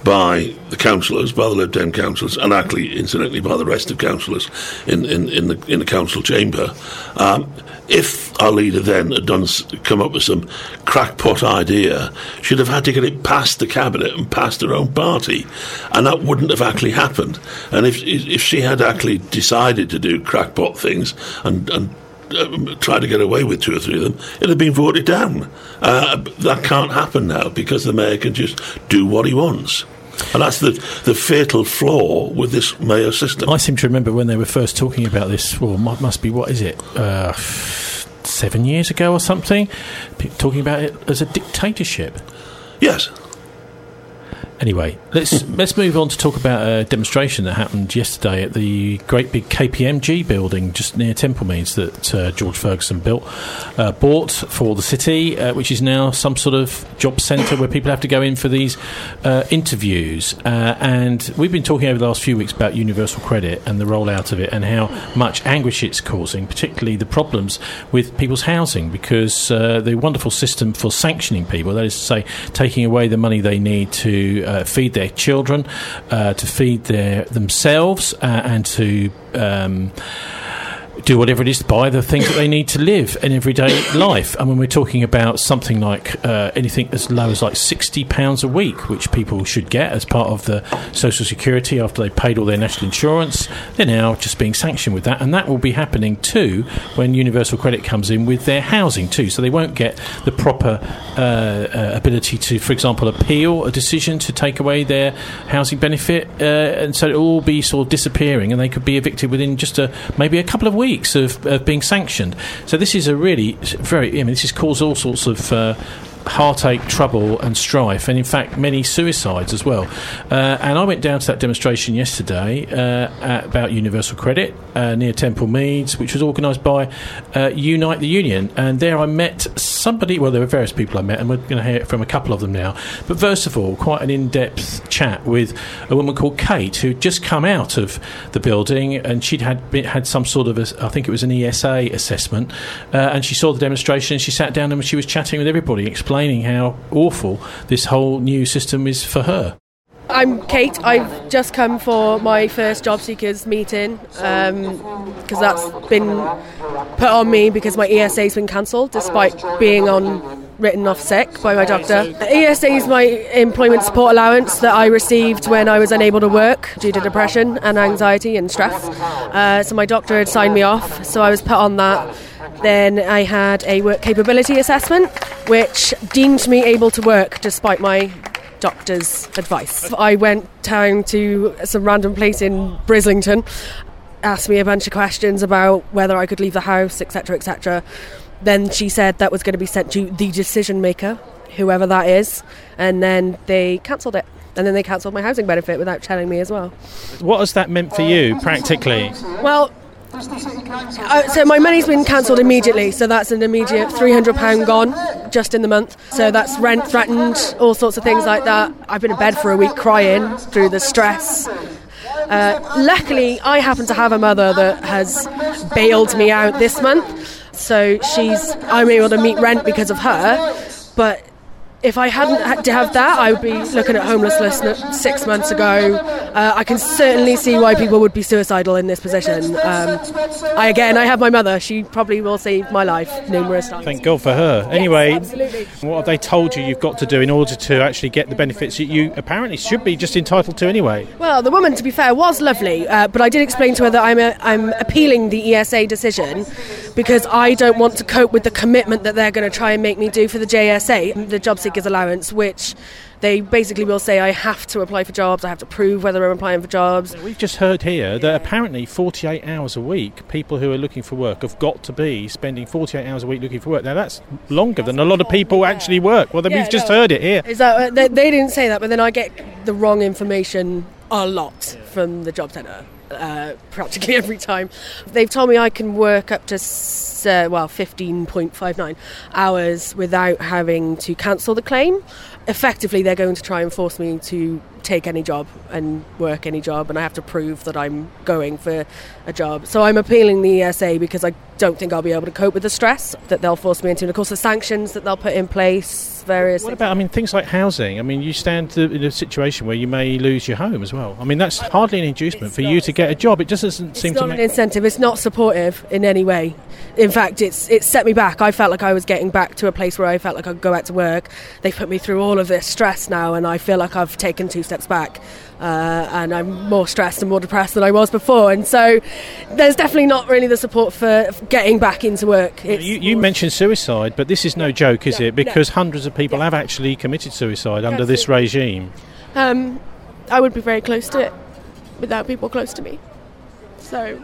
by the councillors, by the Lib Dem councillors, and actually, incidentally, by the rest of councillors in, in, in, the, in the council chamber, um, if our leader then had done come up with some crackpot idea, she'd have had to get it past the cabinet and past her own party, and that wouldn't have actually happened. And if if she had actually decided to do crackpot things and and uh, try to get away with two or three of them, it'd have been voted down. Uh, that can't happen now because the mayor can just do what he wants. And that's the the fatal flaw with this mayor system. I seem to remember when they were first talking about this, well, must be, what is it, uh, seven years ago or something, talking about it as a dictatorship. Yes. Anyway, let's let's move on to talk about a demonstration that happened yesterday at the great big K P M G building just near Templemeads that uh, George Ferguson built, uh, bought for the city, uh, which is now some sort of job centre where people have to go in for these uh, interviews. Uh, and we've been talking over the last few weeks about universal credit and the rollout of it and how much anguish it's causing, particularly the problems with people's housing, because uh, the wonderful system for sanctioning people, that is to say, taking away the money they need to Uh, feed their children, uh, to feed their themselves, uh, and to um, do whatever it is to buy the things that they need to live in everyday life. And when we're talking about something like uh, anything as low as like sixty pounds a week, which people should get as part of the social security after they've paid all their national insurance, they're now just being sanctioned with that. And that will be happening too when Universal Credit comes in with their housing too. So they won't get the proper uh, uh, ability to, for example, appeal a decision to take away their housing benefit. Uh, and so it will all be sort of disappearing, and they could be evicted within just a, maybe a couple of weeks Of, of being sanctioned. So this is a really very, I mean, this has caused all sorts of uh, heartache, trouble and strife, and in fact many suicides as well. Uh, and I went down to that demonstration yesterday uh, at, about Universal Credit uh, near Templemeads, which was organised by uh, Unite the Union, and there I met somebody, well there were various people I met, and we're going to hear from a couple of them now. But first of all, quite an in-depth chat with a woman called Kate, who'd just come out of the building, and she'd had been, had some sort of a, I think it was an E S A assessment, uh, and she saw the demonstration and she sat down and she was chatting with everybody, explaining how awful this whole new system is for her. I'm Kate. I've just come for my first job seekers meeting because um, that's been put on me because my E S A's been cancelled despite being on written off sick by my doctor. E S A is my employment support allowance that I received when I was unable to work due to depression and anxiety and stress. Uh, so my doctor had signed me off, so I was put on that. Then I had a work capability assessment, which deemed me able to work despite my doctor's advice. I went down to some random place in Brislington, asked me a bunch of questions about whether I could leave the house, et cetera, et cetera. Then she said that was going to be sent to the decision maker, whoever that is, and then they cancelled it. And then they cancelled my housing benefit without telling me as well. What has that meant for you, practically? Well, uh, so my money's been cancelled immediately, so that's an immediate three hundred pounds gone just in the month. So that's rent threatened, all sorts of things like that. I've been in bed for a week crying through the stress. Uh, luckily, I happen to have a mother that has bailed me out this month, so she's I'm able to meet rent because of her, but if I hadn't had to have that, I would be looking at homelessness six months ago. Uh, I can certainly see why people would be suicidal in this position. Um, I again, I have my mother. She probably will save my life numerous times. Thank God for her. Anyway, yes, absolutely. What have they told you you've got to do in order to actually get the benefits that you apparently should be just entitled to anyway? Well, the woman, to be fair, was lovely, uh, but I did explain to her that I'm, a, I'm appealing the E S A decision because I don't want to cope with the commitment that they're going to try and make me do for the J S A, the Job Seekers Allowance, which they basically will say I have to apply for jobs, I have to prove whether I'm applying for jobs. We've just heard here that apparently forty-eight hours a week, people who are looking for work have got to be spending forty-eight hours a week looking for work. Now that's longer than a lot of people actually work. Well, then yeah, we've just no, heard it here. Is that, they, they didn't say that, but then I get the wrong information a lot from the job centre. Uh, practically every time. They've told me I can work up to uh, well fifteen point five nine hours without having to cancel the claim. Effectively, they're going to try and force me to take any job and work any job, and I have to prove that I'm going for a job. So I'm appealing the E S A because I don't think I'll be able to cope with the stress that they'll force me into, and of course the sanctions that they'll put in place, various What things. about, I mean, things like housing? I mean, you stand in a situation where you may lose your home as well. I mean, that's hardly an inducement it's for not, you to get a job. It just doesn't seem to make... It's not an incentive. It's not supportive in any way. In fact, it's it's set me back. I felt like I was getting back to a place where I felt like I could go back to work. They've put me through all of this stress now, and I feel like I've taken two steps back. Uh, and I'm more stressed and more depressed than I was before, and so there's definitely not really the support for getting back into work. It's you, you mentioned suicide, but this is no joke, is no, it? Because no. hundreds of people yeah. have actually committed suicide under Absolutely. this regime. Um, I would be very close to it without people close to me. So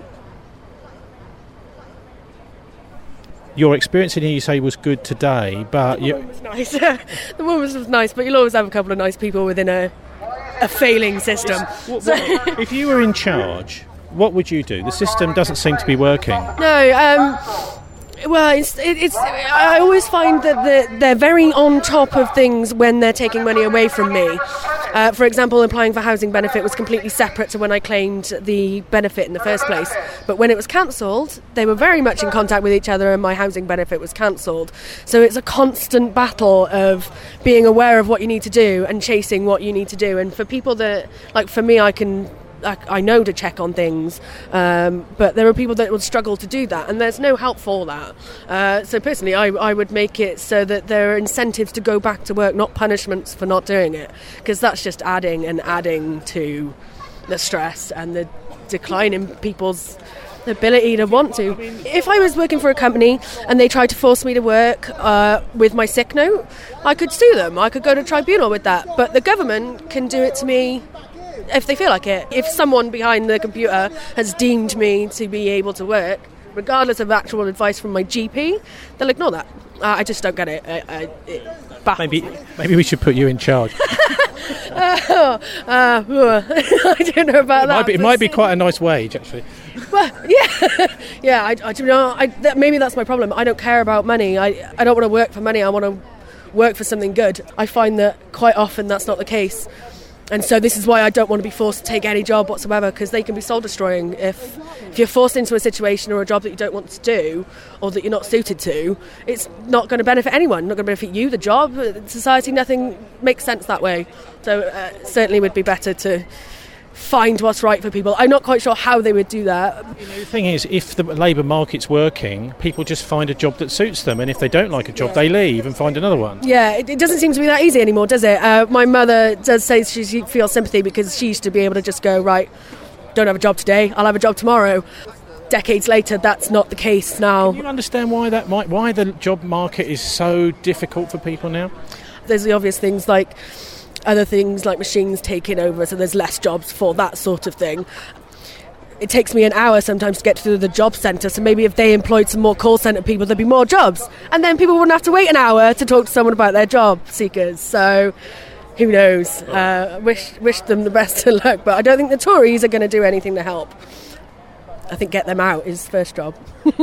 your experience in here, you say, was good today, but the you... woman was nice. The woman was nice, but you'll always have a couple of nice people within a a failing system. What, what, if you were in charge, what would you do? The system doesn't seem to be working. No, um, well, it's, it, it's. I always find that they're, they're very on top of things when they're taking money away from me. Uh, for example, applying for housing benefit was completely separate to when I claimed the benefit in the first place. But when it was cancelled, they were very much in contact with each other and my housing benefit was cancelled. So it's a constant battle of being aware of what you need to do and chasing what you need to do. And for people that, like for me, I can... I know to check on things, um, but there are people that would struggle to do that, and there's no help for that. Uh, so personally, I, I would make it so that there are incentives to go back to work, not punishments for not doing it, because that's just adding and adding to the stress and the decline in people's ability to want to. If I was working for a company and they tried to force me to work uh, with my sick note, I could sue them. I could go to tribunal with that, but the government can do it to me if they feel like it. If someone behind the computer has deemed me to be able to work, regardless of actual advice from my G P, they'll ignore that. Uh, I just don't get it. I, I, it baffles maybe, me. maybe we should put you in charge. uh, uh, I don't know about it that. Might be, it might be quite a nice wage, actually. Well, yeah, yeah. I, I, you know, I, that, maybe that's my problem. I don't care about money. I, I don't want to work for money. I want to work for something good. I find that quite often that's not the case. And so this is why I don't want to be forced to take any job whatsoever, because they can be soul-destroying. If if you're forced into a situation or a job that you don't want to do or that you're not suited to, it's not going to benefit anyone, not going to benefit you, the job, society, nothing makes sense that way. So uh, certainly would be better to find what's right for people. I'm not quite sure how they would do that. You know, the thing is, if the labour market's working, people just find a job that suits them, and if they don't like a job, yeah. they leave and find another one. Yeah, it, it doesn't seem to be that easy anymore, does it? Uh, my mother does say she feels sympathy because she used to be able to just go, right, don't have a job today, I'll have a job tomorrow. decades later, that's not the case now. Can you understand why that might, why the job market is so difficult for people now? There's the obvious things like other things like machines taking over, so there's less jobs for that sort of thing. It takes me an hour sometimes to get to the job centre, so maybe if they employed some more call centre people, there'd be more jobs. And then people wouldn't have to wait an hour to talk to someone about their job seekers. So who knows? Uh, wish wish them the best of luck, but I don't think the Tories are going to do anything to help. I think get them out is first job.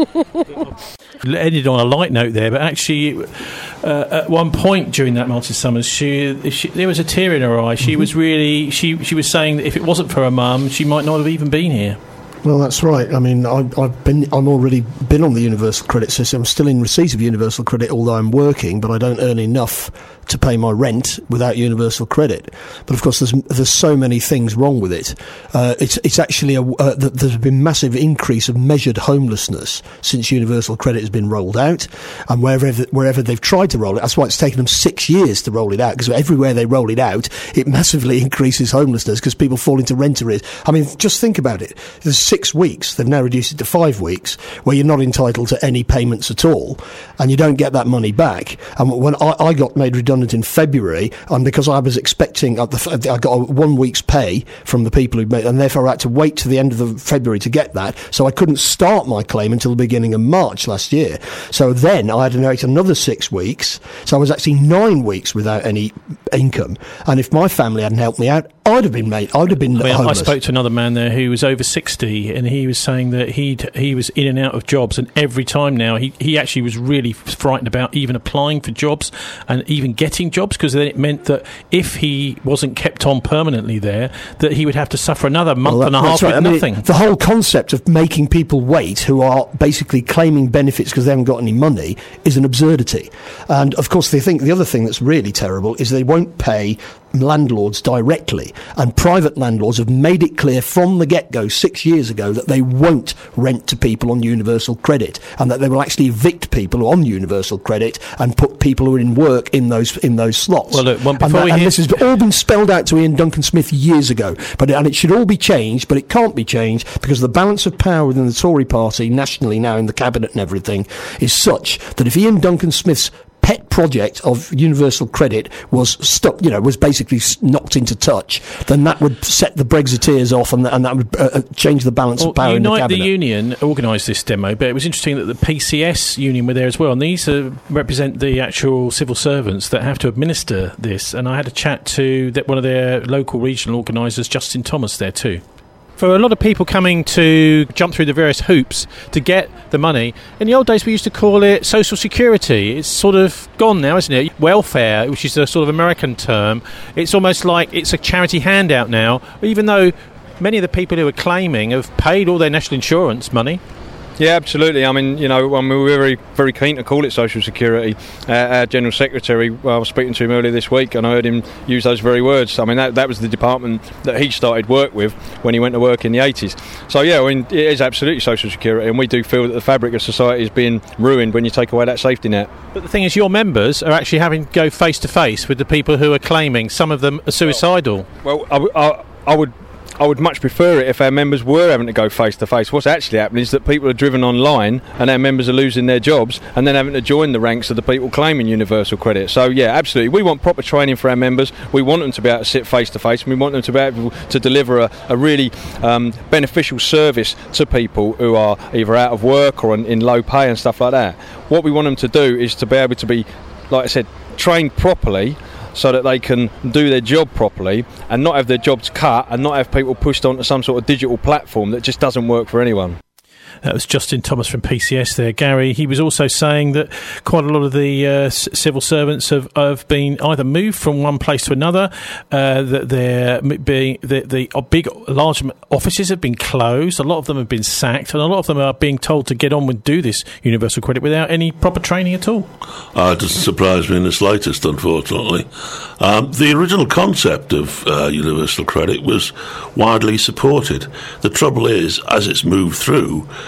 Ended on a light note there, but actually uh, at one point during that Martin Summers, she, she there was a tear in her eye. She mm-hmm. was really she she was saying that if it wasn't for her mum, she might not have even been here. Well, that's right. I mean, I, I've been, I'm already been on the universal credit system. I'm still in receipt of universal credit, although I'm working, but I don't earn enough to pay my rent without universal credit. But of course, there's there's so many things wrong with it. Uh, it's it's actually a uh, there's been massive increase of measured homelessness since universal credit has been rolled out, and wherever wherever they've tried to roll it, that's why it's taken them six years to roll it out. Because everywhere they roll it out, it massively increases homelessness because people fall into rent arrears. I mean, just think about it. There's six weeks. They've now reduced it to five weeks, where you're not entitled to any payments at all, and you don't get that money back. And when I, I got made redundant in February, and because I was expecting, uh, the, I got a one week's pay from the people who made, and therefore I had to wait to the end of the February to get that. So I couldn't start my claim until the beginning of March last year. So then I had to wait another six weeks. So I was actually nine weeks without any income. And if my family hadn't helped me out, I'd have been made. I'd have been I mean, homeless. I spoke to another man there who was over sixty, and he was saying that he he was in and out of jobs, and every time now he, he actually was really frightened about even applying for jobs and even getting jobs, because then it meant that if he wasn't kept on permanently there, that he would have to suffer another month well, that, and a half right. with I mean, nothing. The whole concept of making people wait who are basically claiming benefits because they haven't got any money is an absurdity. And of course, they think the other thing that's really terrible is they won't pay landlords directly, and private landlords have made it clear from the get-go six years ago that they won't rent to people on universal credit, and that they will actually evict people on universal credit and put people who are in work in those in those slots. Well, look, well, and, that, and this has all been spelled out to Ian Duncan Smith years ago, but and it should all be changed, but it can't be changed because the balance of power within the Tory party nationally now in the cabinet and everything is such that if Ian Duncan Smith's pet project of universal credit was stuck, you know, was basically knocked into touch, then that would set the Brexiteers off, and, and that would uh, change the balance well, of power Unite in the cabinet. The Union organised this demo, but it was interesting that the P C S Union were there as well, and these uh, represent the actual civil servants that have to administer this. And I had a chat to that one of their local regional organisers, Justin Thomas, there too. For a lot of people coming to jump through the various hoops to get the money, in the old days we used to call it social security. It's sort of gone now, isn't it? Welfare, which is a sort of American term, it's almost like it's a charity handout now, even though many of the people who are claiming have paid all their national insurance money. Yeah, absolutely. I mean, you know, um, we were very, very keen to call it Social Security. Uh, our General Secretary, well, I was speaking to him earlier this week, and I heard him use those very words. I mean, that, that was the department that he started work with when he went to work in the eighties. So, yeah, I mean, it is absolutely Social Security, and we do feel that the fabric of society is being ruined when you take away that safety net. But the thing is, your members are actually having to go face-to-face with the people who are claiming. Some of them are suicidal. Well, well I, I, I would... I would much prefer it if our members were having to go face to face. What's actually happening is that people are driven online and our members are losing their jobs and then having to join the ranks of the people claiming universal credit. So yeah, absolutely. We want proper training for our members. We want them to be able to sit face to face, and we want them to be able to deliver a, a really um, beneficial service to people who are either out of work or in, in low pay and stuff like that. What we want them to do is to be able to be, like I said, trained properly, so that they can do their job properly and not have their jobs cut and not have people pushed onto some sort of digital platform that just doesn't work for anyone. That was Justin Thomas from P C S there. Gary, he was also saying that quite a lot of the uh, s- civil servants have, have been either moved from one place to another, uh, that they're being, the, the uh, big, large offices have been closed, a lot of them have been sacked, and a lot of them are being told to get on and do this universal credit without any proper training at all. Uh, it doesn't surprise me in the slightest, unfortunately. Um, the original concept of uh, universal credit was widely supported. The trouble is, as it's moved through,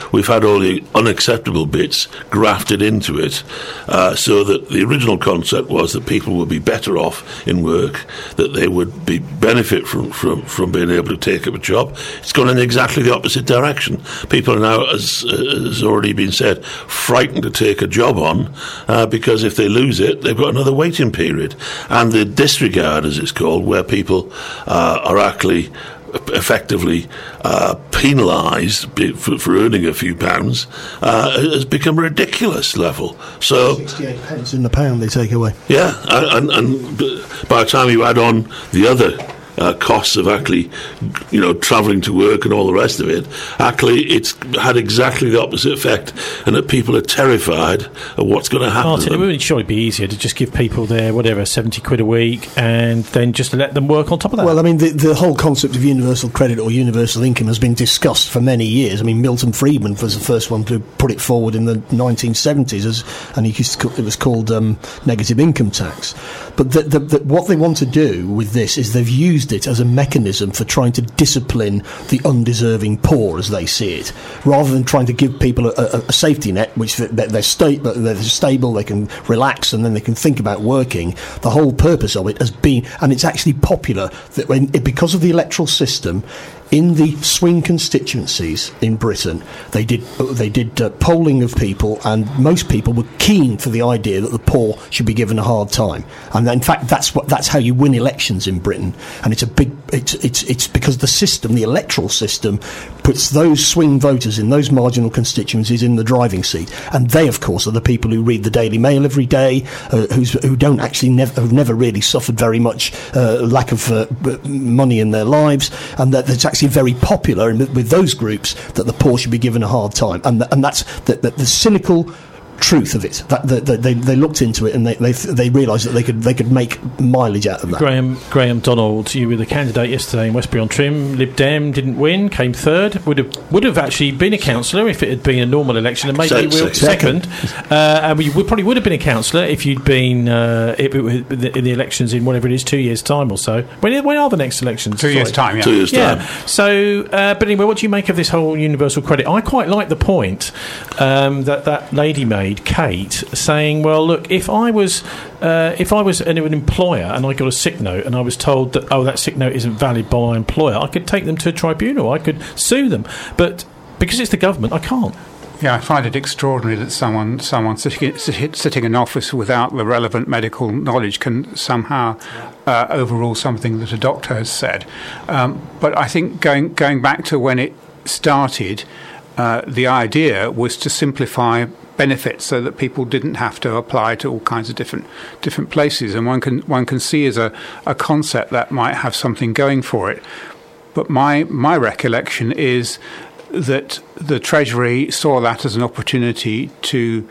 we've had all the unacceptable bits grafted into it, uh, so that the original concept was that people would be better off in work, that they would be benefit from, from, from being able to take up a job. It's gone in exactly the opposite direction. People are now, as uh, has already been said, frightened to take a job on uh, because if they lose it, they've got another waiting period. And the disregard, as it's called, where people uh, are actually effectively uh, penalised for, for earning a few pounds, uh, has become a ridiculous level. So sixty-eight pence in the pound they take away. Yeah, and, and by the time you add on the other Uh, costs of actually, you know, travelling to work and all the rest of it, actually it's had exactly the opposite effect, and that people are terrified of what's going to happen Martin, to them. it would surely be easier to just give people their, whatever, seventy quid a week and then just let them work on top of that. Well, I mean, the, the whole concept of universal credit or universal income has been discussed for many years. I mean, Milton Friedman was the first one to put it forward in the nineteen seventies, as, and he used to call, it was called um, negative income tax. But the, the, the, what they want to do with this is they've used it as a mechanism for trying to discipline the undeserving poor, as they see it, rather than trying to give people a, a, a safety net, which they're, they're, sta- they're stable, they can relax, and then they can think about working. The whole purpose of it has been, and it's actually popular, that when, because of the electoral system, in the swing constituencies in Britain, they did they did uh, polling of people, and most people were keen for the idea that the poor should be given a hard time. And in fact, that's what that's how you win elections in Britain. And it's a big it's it's it's because the system, the electoral system, puts those swing voters in those marginal constituencies in the driving seat. And they, of course, are the people who read the Daily Mail every day, uh, who's, who don't actually never have never really suffered very much uh, lack of uh, money in their lives, and that it's actually very popular in, with those groups that the poor should be given a hard time, and th- and that's the, the, the cynical truth of it. That, that, that they they looked into it and they they, they realised that they could they could make mileage out of that. Graham Graham Donald, you were the candidate yesterday in Westbury-on-Trim. Lib Dem didn't win, came third. Would have would have actually been a councillor if it had been a normal election, and maybe Se- will second. second. Uh, and you would, probably would have been a councillor if you'd been uh, if it was in the elections in whatever it is, two years time or so. When when are the next elections? Two Sorry. years time. Yeah. Two years Yeah. time. So, uh, but anyway, what do you make of this whole universal credit? I quite like the point um, that that lady made, Kate, saying, "Well, look, if I was uh, if I was an, an employer and I got a sick note and I was told that oh that sick note isn't valid by my employer, I could take them to a tribunal. I could sue them, but because it's the government, I can't." Yeah, I find it extraordinary that someone someone sitting, sitting in office without the relevant medical knowledge can somehow uh, overrule something that a doctor has said. Um, but I think going going back to when it started, uh, the idea was to simplify benefits so that people didn't have to apply to all kinds of different different places, and one can one can see as a, a concept that might have something going for it. But my my recollection is that the Treasury saw that as an opportunity to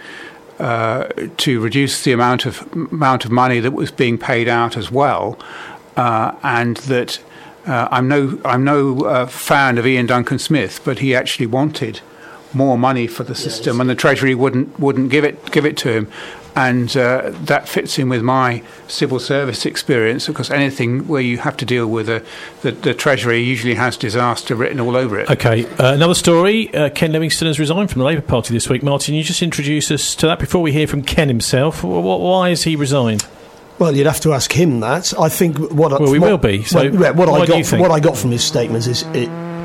uh, to reduce the amount of amount of money that was being paid out as well, uh, and that uh, I'm no I'm no uh, fan of Ian Duncan Smith, but he actually wanted more money for the system, yes. And the Treasury wouldn't wouldn't give it give it to him. And uh, that fits in with my civil service experience, because anything where you have to deal with a, the, the Treasury usually has disaster written all over it. OK, uh, another story. Uh, Ken Livingstone has resigned from the Labour Party this week. Martin, you just introduce us to that before we hear from Ken himself. W- why has he resigned? Well, you'd have to ask him that. I think what well, we what, will be. So well, what why I do you got think? what I got from his statements is it,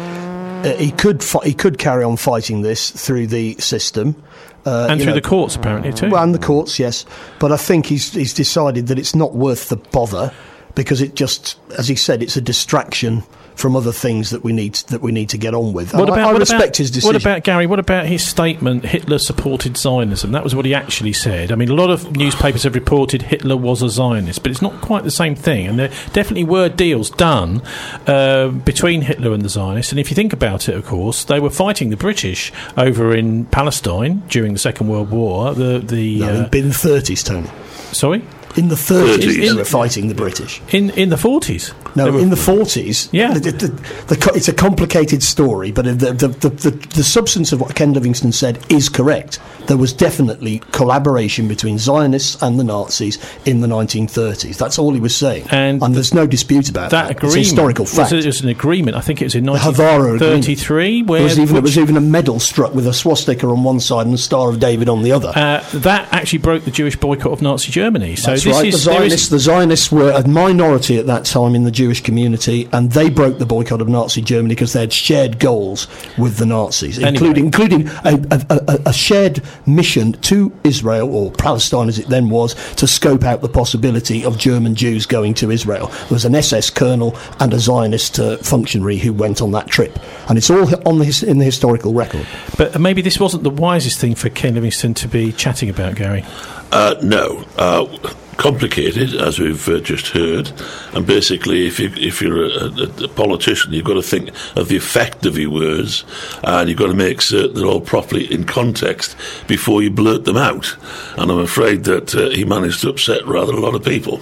uh, he could fi- he could carry on fighting this through the system. Uh, and through know, the courts, apparently, too. Well, and the courts, yes. But I think he's he's decided that it's not worth the bother, because it just, as he said, it's a distraction from other things that we need that we need to get on with. What I, about, I what respect about, his decision. What about, Gary, what about his statement, Hitler supported Zionism? That was what he actually said. I mean, a lot of newspapers have reported Hitler was a Zionist, but it's not quite the same thing. And there definitely were deals done uh, between Hitler and the Zionists. And if you think about it, of course, they were fighting the British over in Palestine during the Second World War. The, the no, uh, in the thirties, Tony. Sorry? In the thirties, thirties. they were fighting the British. In in the forties? No, were, in the forties. Yeah. The, the, the, the, it's a complicated story, but the, the, the, the, the substance of what Ken Livingstone said is correct. There was definitely collaboration between Zionists and the Nazis in the nineteen thirties. That's all he was saying. And, and there's no dispute about that. That It's agreement a historical fact. Was, it was an agreement. I think it was in The nineteen thirty-three. Where There was, even, which, there was even a medal struck with a swastika on one side and a Star of David on the other. Uh, that actually broke the Jewish boycott of Nazi Germany. So That's this right. is, the, Zionists, is the Zionists were a minority at that time in the Jewish community, and they broke the boycott of Nazi Germany because they had shared goals with the Nazis, Anyway. including including a, a, a, a shared mission to Israel, or Palestine as it then was, to scope out the possibility of German Jews going to Israel. There was an S S colonel and a Zionist uh, functionary who went on that trip, and it's all on the his, in the historical record. But maybe this wasn't the wisest thing for Ken Livingstone to be chatting about, Gary. Uh, no. Uh, complicated, as we've uh, just heard, and basically if, you, if you're a, a, a politician, you've got to think of the effect of your words, and you've got to make certain they're all properly in context before you blurt them out, and I'm afraid that uh, he managed to upset rather a lot of people.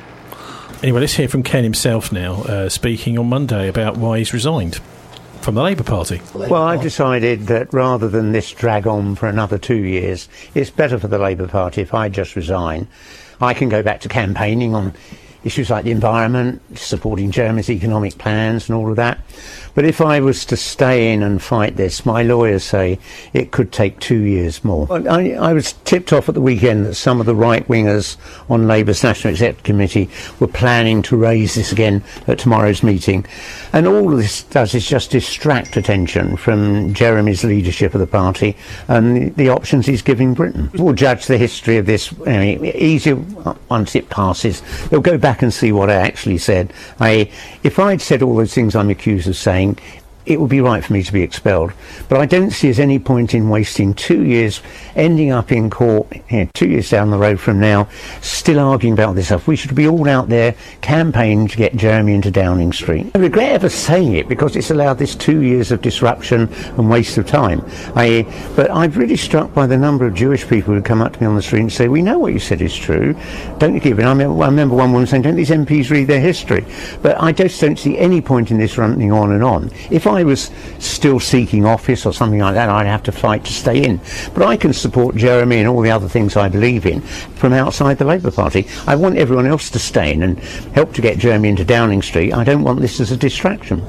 Anyway, let's hear from Ken himself now, uh, speaking on Monday about why he's resigned from the Labour Party. Well, I've decided that rather than this drag on for another two years, it's better for the Labour Party if I just resign. I can go back to campaigning on issues like the environment, supporting Germany's economic plans and all of that. But if I was to stay in and fight this, my lawyers say it could take two years more. I, I was tipped off at the weekend that some of the right-wingers on Labour's National Executive Committee were planning to raise this again at tomorrow's meeting. And all this does is just distract attention from Jeremy's leadership of the party and the, the options he's giving Britain. We'll judge the history of this you know, easier once it passes. They'll go back and see what I actually said. I, if I'd said all those things I'm accused of saying, it would be right for me to be expelled. But I don't see as any point in wasting two years ending up in court, you know, two years down the road from now, still arguing about this stuff. We should be all out there campaigning to get Jeremy into Downing Street. I regret ever saying it because it's allowed this two years of disruption and waste of time. I, but I'm really struck by the number of Jewish people who come up to me on the street and say, we know what you said is true. Don't you give it? I remember, I remember one woman saying, don't these M Ps read their history? But I just don't see any point in this running on and on. If I was still seeking office or something like that, I'd have to fight to stay in. But I can support Jeremy and all the other things I believe in from outside the Labour Party. I want everyone else to stay in and help to get Jeremy into Downing Street. I don't want this as a distraction.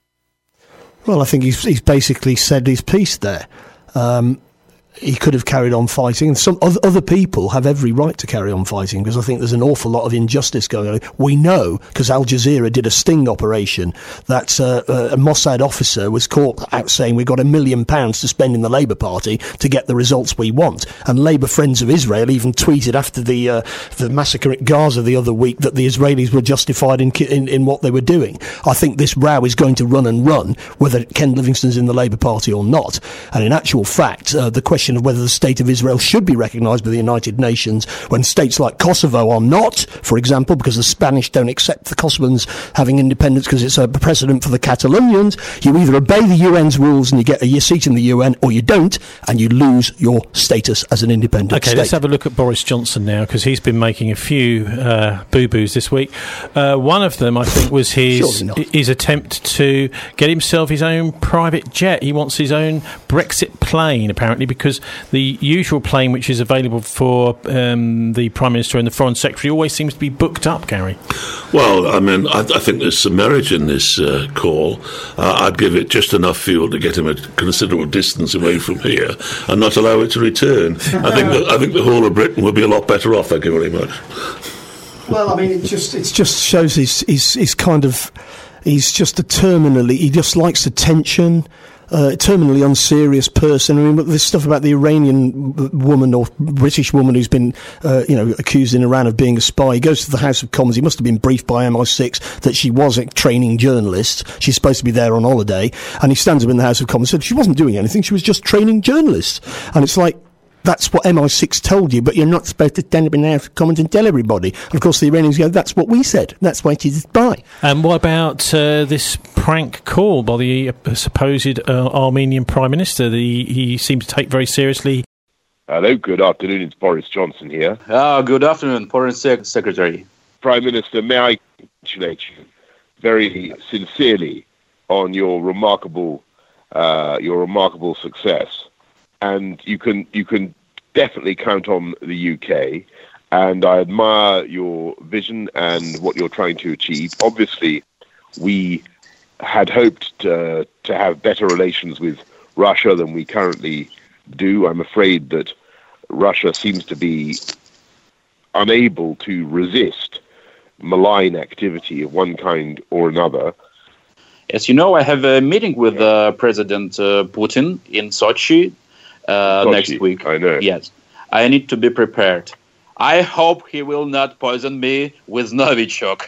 Well, I think he's, he's basically said his piece there. Um, he could have carried on fighting, and some other, other people have every right to carry on fighting, because I think there's an awful lot of injustice going on. We know, because Al Jazeera did a sting operation, that uh, a Mossad officer was caught out saying we've got a million pounds to spend in the Labour Party to get the results we want. And Labour Friends of Israel even tweeted after the uh, the massacre at Gaza the other week that the Israelis were justified in, in in what they were doing. I think this row is going to run and run, whether Ken Livingstone's in the Labour Party or not. And in actual fact, uh, the question of whether the state of Israel should be recognised by the United Nations when states like Kosovo are not, for example, because the Spanish don't accept the Kosovans having independence because it's a precedent for the Catalonians. You either obey the U N's rules and you get a seat in the U N, or you don't, and you lose your status as an independent okay, state. Let's have a look at Boris Johnson now, because he's been making a few uh, boo-boos this week. Uh, one of them, I think, was his, his attempt to get himself his own private jet. He wants his own Brexit plane, apparently, because the usual plane which is available for um, the Prime Minister and the Foreign Secretary always seems to be booked up, Gary. Well, I mean, I, I think there's some merit in this uh, call. Uh, I'd give it just enough fuel to get him a considerable distance away from here and not allow it to return. I think that, I think the whole of Britain would be a lot better off, thank you very much. Well, I mean, it just it just shows his, his, his kind of... He's just a terminally... He just likes attention... Uh, terminally unserious person. I mean, this stuff about the Iranian woman or British woman who's been, uh, you know, accused in Iran of being a spy. He goes to the House of Commons. He must have been briefed by M I six that she was a training journalist. She's supposed to be there on holiday. And he stands up in the House of Commons and said she wasn't doing anything. She was just training journalists. And it's like, that's what M I six told you, but you're not supposed to stand up in the House of Commons and tell everybody. And of course, the Iranians go, that's what we said. That's why she's a spy. And what about uh, this prank call by the uh, supposed uh, Armenian Prime Minister? The, he seemed to take very seriously Hello, good afternoon. It's Boris Johnson here. Ah, good afternoon, Foreign Sec- Secretary. Prime Minister, may I congratulate you very sincerely on your remarkable, uh, your remarkable success, and you can you can definitely count on the U K. And I admire your vision and what you're trying to achieve. Obviously, we had hoped to, to have better relations with Russia than we currently do. I'm afraid that Russia seems to be unable to resist malign activity of one kind or another. As you know, I have a meeting with uh, President uh, Putin in Sochi, uh, Sochi next week. I know. Yes, I need to be prepared. I hope he will not poison me with Novichok.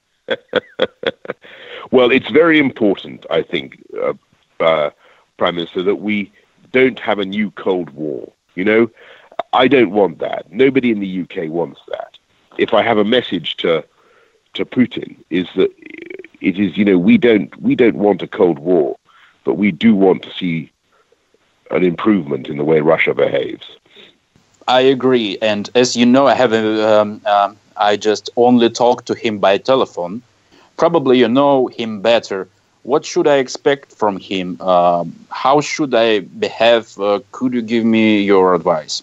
Well, it's very important, I think, uh, uh, Prime Minister, that we don't have a new Cold War. You know, I don't want that. Nobody in the U K wants that. If I have a message to to Putin, is that it is, you know, we don't we don't want a Cold War, but we do want to see an improvement in the way Russia behaves. I agree, and as you know, I have a, um, um, I just only talked to him by telephone. Probably you know him better. What should I expect from him? Uh, how should I behave? Uh, could you give me your advice?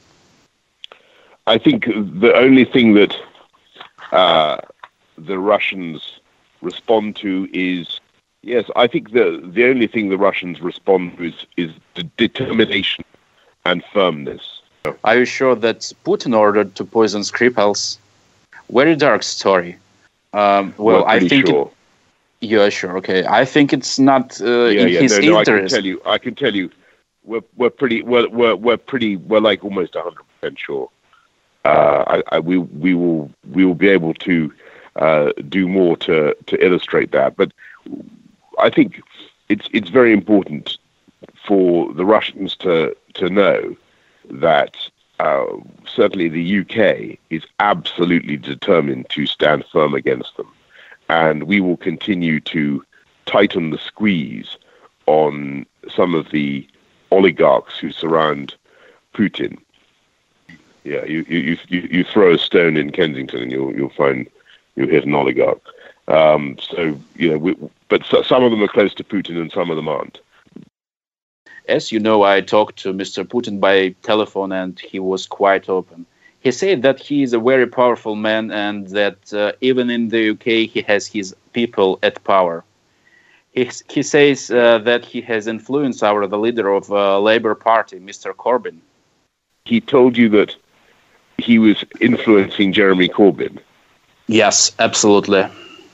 I think the only thing that uh, the Russians respond to is, yes, I think the the only thing the Russians respond to is, is de- determination and firmness. Are you sure that Putin ordered to poison Skripals? Very dark story. Um, well, I think sure. it, you are sure. Okay, I think it's not uh, yeah, in yeah, his no, no, interest. I can tell you. I can tell you. We're we're pretty. We're we're, we're pretty. We're like almost a hundred percent sure. Uh, I, I, we we will we will be able to uh, do more to to illustrate that. But I think it's it's very important for the Russians to to know that uh, certainly the U K is absolutely determined to stand firm against them, and we will continue to tighten the squeeze on some of the oligarchs who surround Putin. Yeah, you you you, you throw a stone in Kensington and you'll you'll find you'll hit an oligarch. Um, so you know, we, but so, some of them are close to Putin and some of them aren't. As you know, I talked to Mister Putin by telephone and he was quite open. He said that he is a very powerful man and that uh, even in the U K he has his people at power. He, he says uh, that he has influence over the leader of uh, Labour Party, Mister Corbyn. He told you that he was influencing Jeremy Corbyn? Yes, absolutely.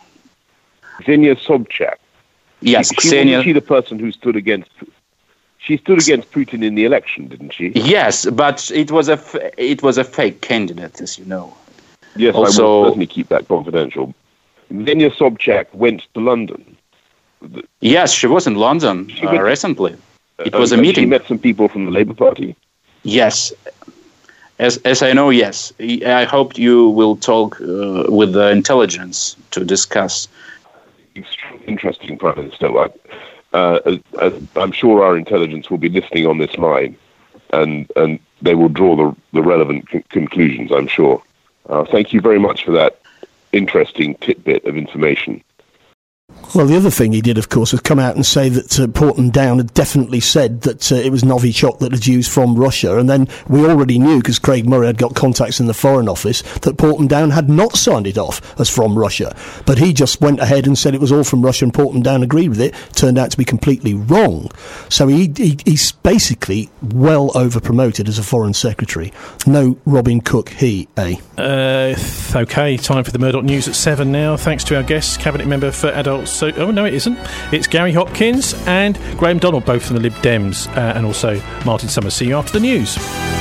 Ksenia Sobchak? Yes, she, Ksenia. Was she the person who stood against... She stood against Putin in the election, didn't she? Yes, but it was a f- it was a fake candidate, as you know. Yes, also, I will certainly keep that confidential. Ksenia Sobchak went to London. Yes, she was in London uh, went, recently. It uh, was a meeting. She met some people from the Labour Party? Yes. As as I know, yes. I hope you will talk uh, with the intelligence to discuss. Extremely interesting, Prime Minister. Like, Uh, as, as I'm sure our intelligence will be listening on this line, and and they will draw the, the relevant con- conclusions, I'm sure. Uh, thank you very much for that interesting tidbit of information. Well, the other thing he did, of course, was come out and say that uh, Porton Down had definitely said that uh, it was Novichok that had used from Russia. And then we already knew, because Craig Murray had got contacts in the Foreign Office, that Porton Down had not signed it off as from Russia. But he just went ahead and said it was all from Russia, and Porton Down agreed with it. Turned out to be completely wrong. So he, he he's basically well over-promoted as a Foreign Secretary. No Robin Cook, he, eh? Uh, OK, time for the Murdoch News at seven now. Thanks to our guests, Cabinet Member for Adults. So, oh, no, it isn't. It's Gary Hopkins and Graham Donald, both from the Lib Dems, uh, and also Martin Summers. See you after the news.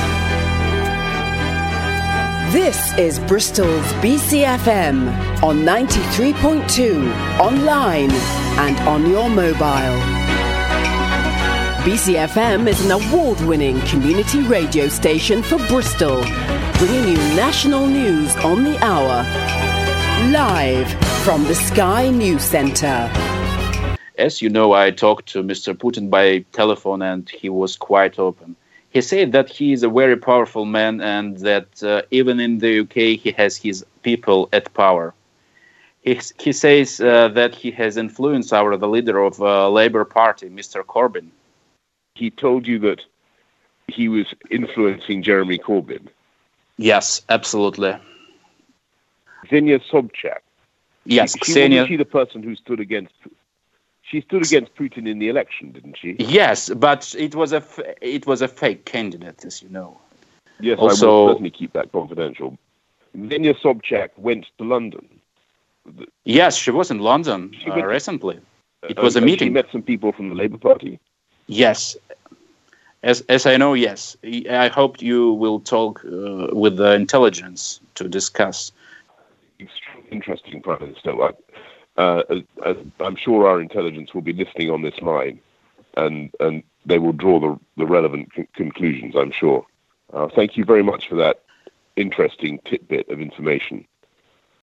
This is Bristol's B C F M on ninety-three point two, online and on your mobile. B C F M is an award-winning community radio station for Bristol, bringing you national news on the hour. Live from the Sky News Centre. As you know, I talked to Mister Putin by telephone and he was quite open. he said that he is a very powerful man and that uh, even in the U K he has his people at power. He, he says uh, that he has influence over the leader of uh, Labour Party, Mister Corbyn. He told you that he was influencing Jeremy Corbyn? Yes, absolutely. Ksenia Sobchak? Yes, she, Ksenia. Wasn't she the person who stood against... She stood against Putin in the election, didn't she? Yes, but it was a f- it was a fake candidate, as you know. Yes, also, I will certainly keep that confidential. Ksenia Sobchak went to London. Yes, she was in London uh, went, recently. It uh, was a meeting. She met some people from the Labour Party. Yes, as as I know, yes. I hope you will talk uh, with the intelligence to discuss. Extremely interesting, Prime Minister. Uh, uh, I'm sure our intelligence will be listening on this line, and and they will draw the the relevant con- conclusions. I'm sure. Uh, thank you very much for that interesting tidbit of information.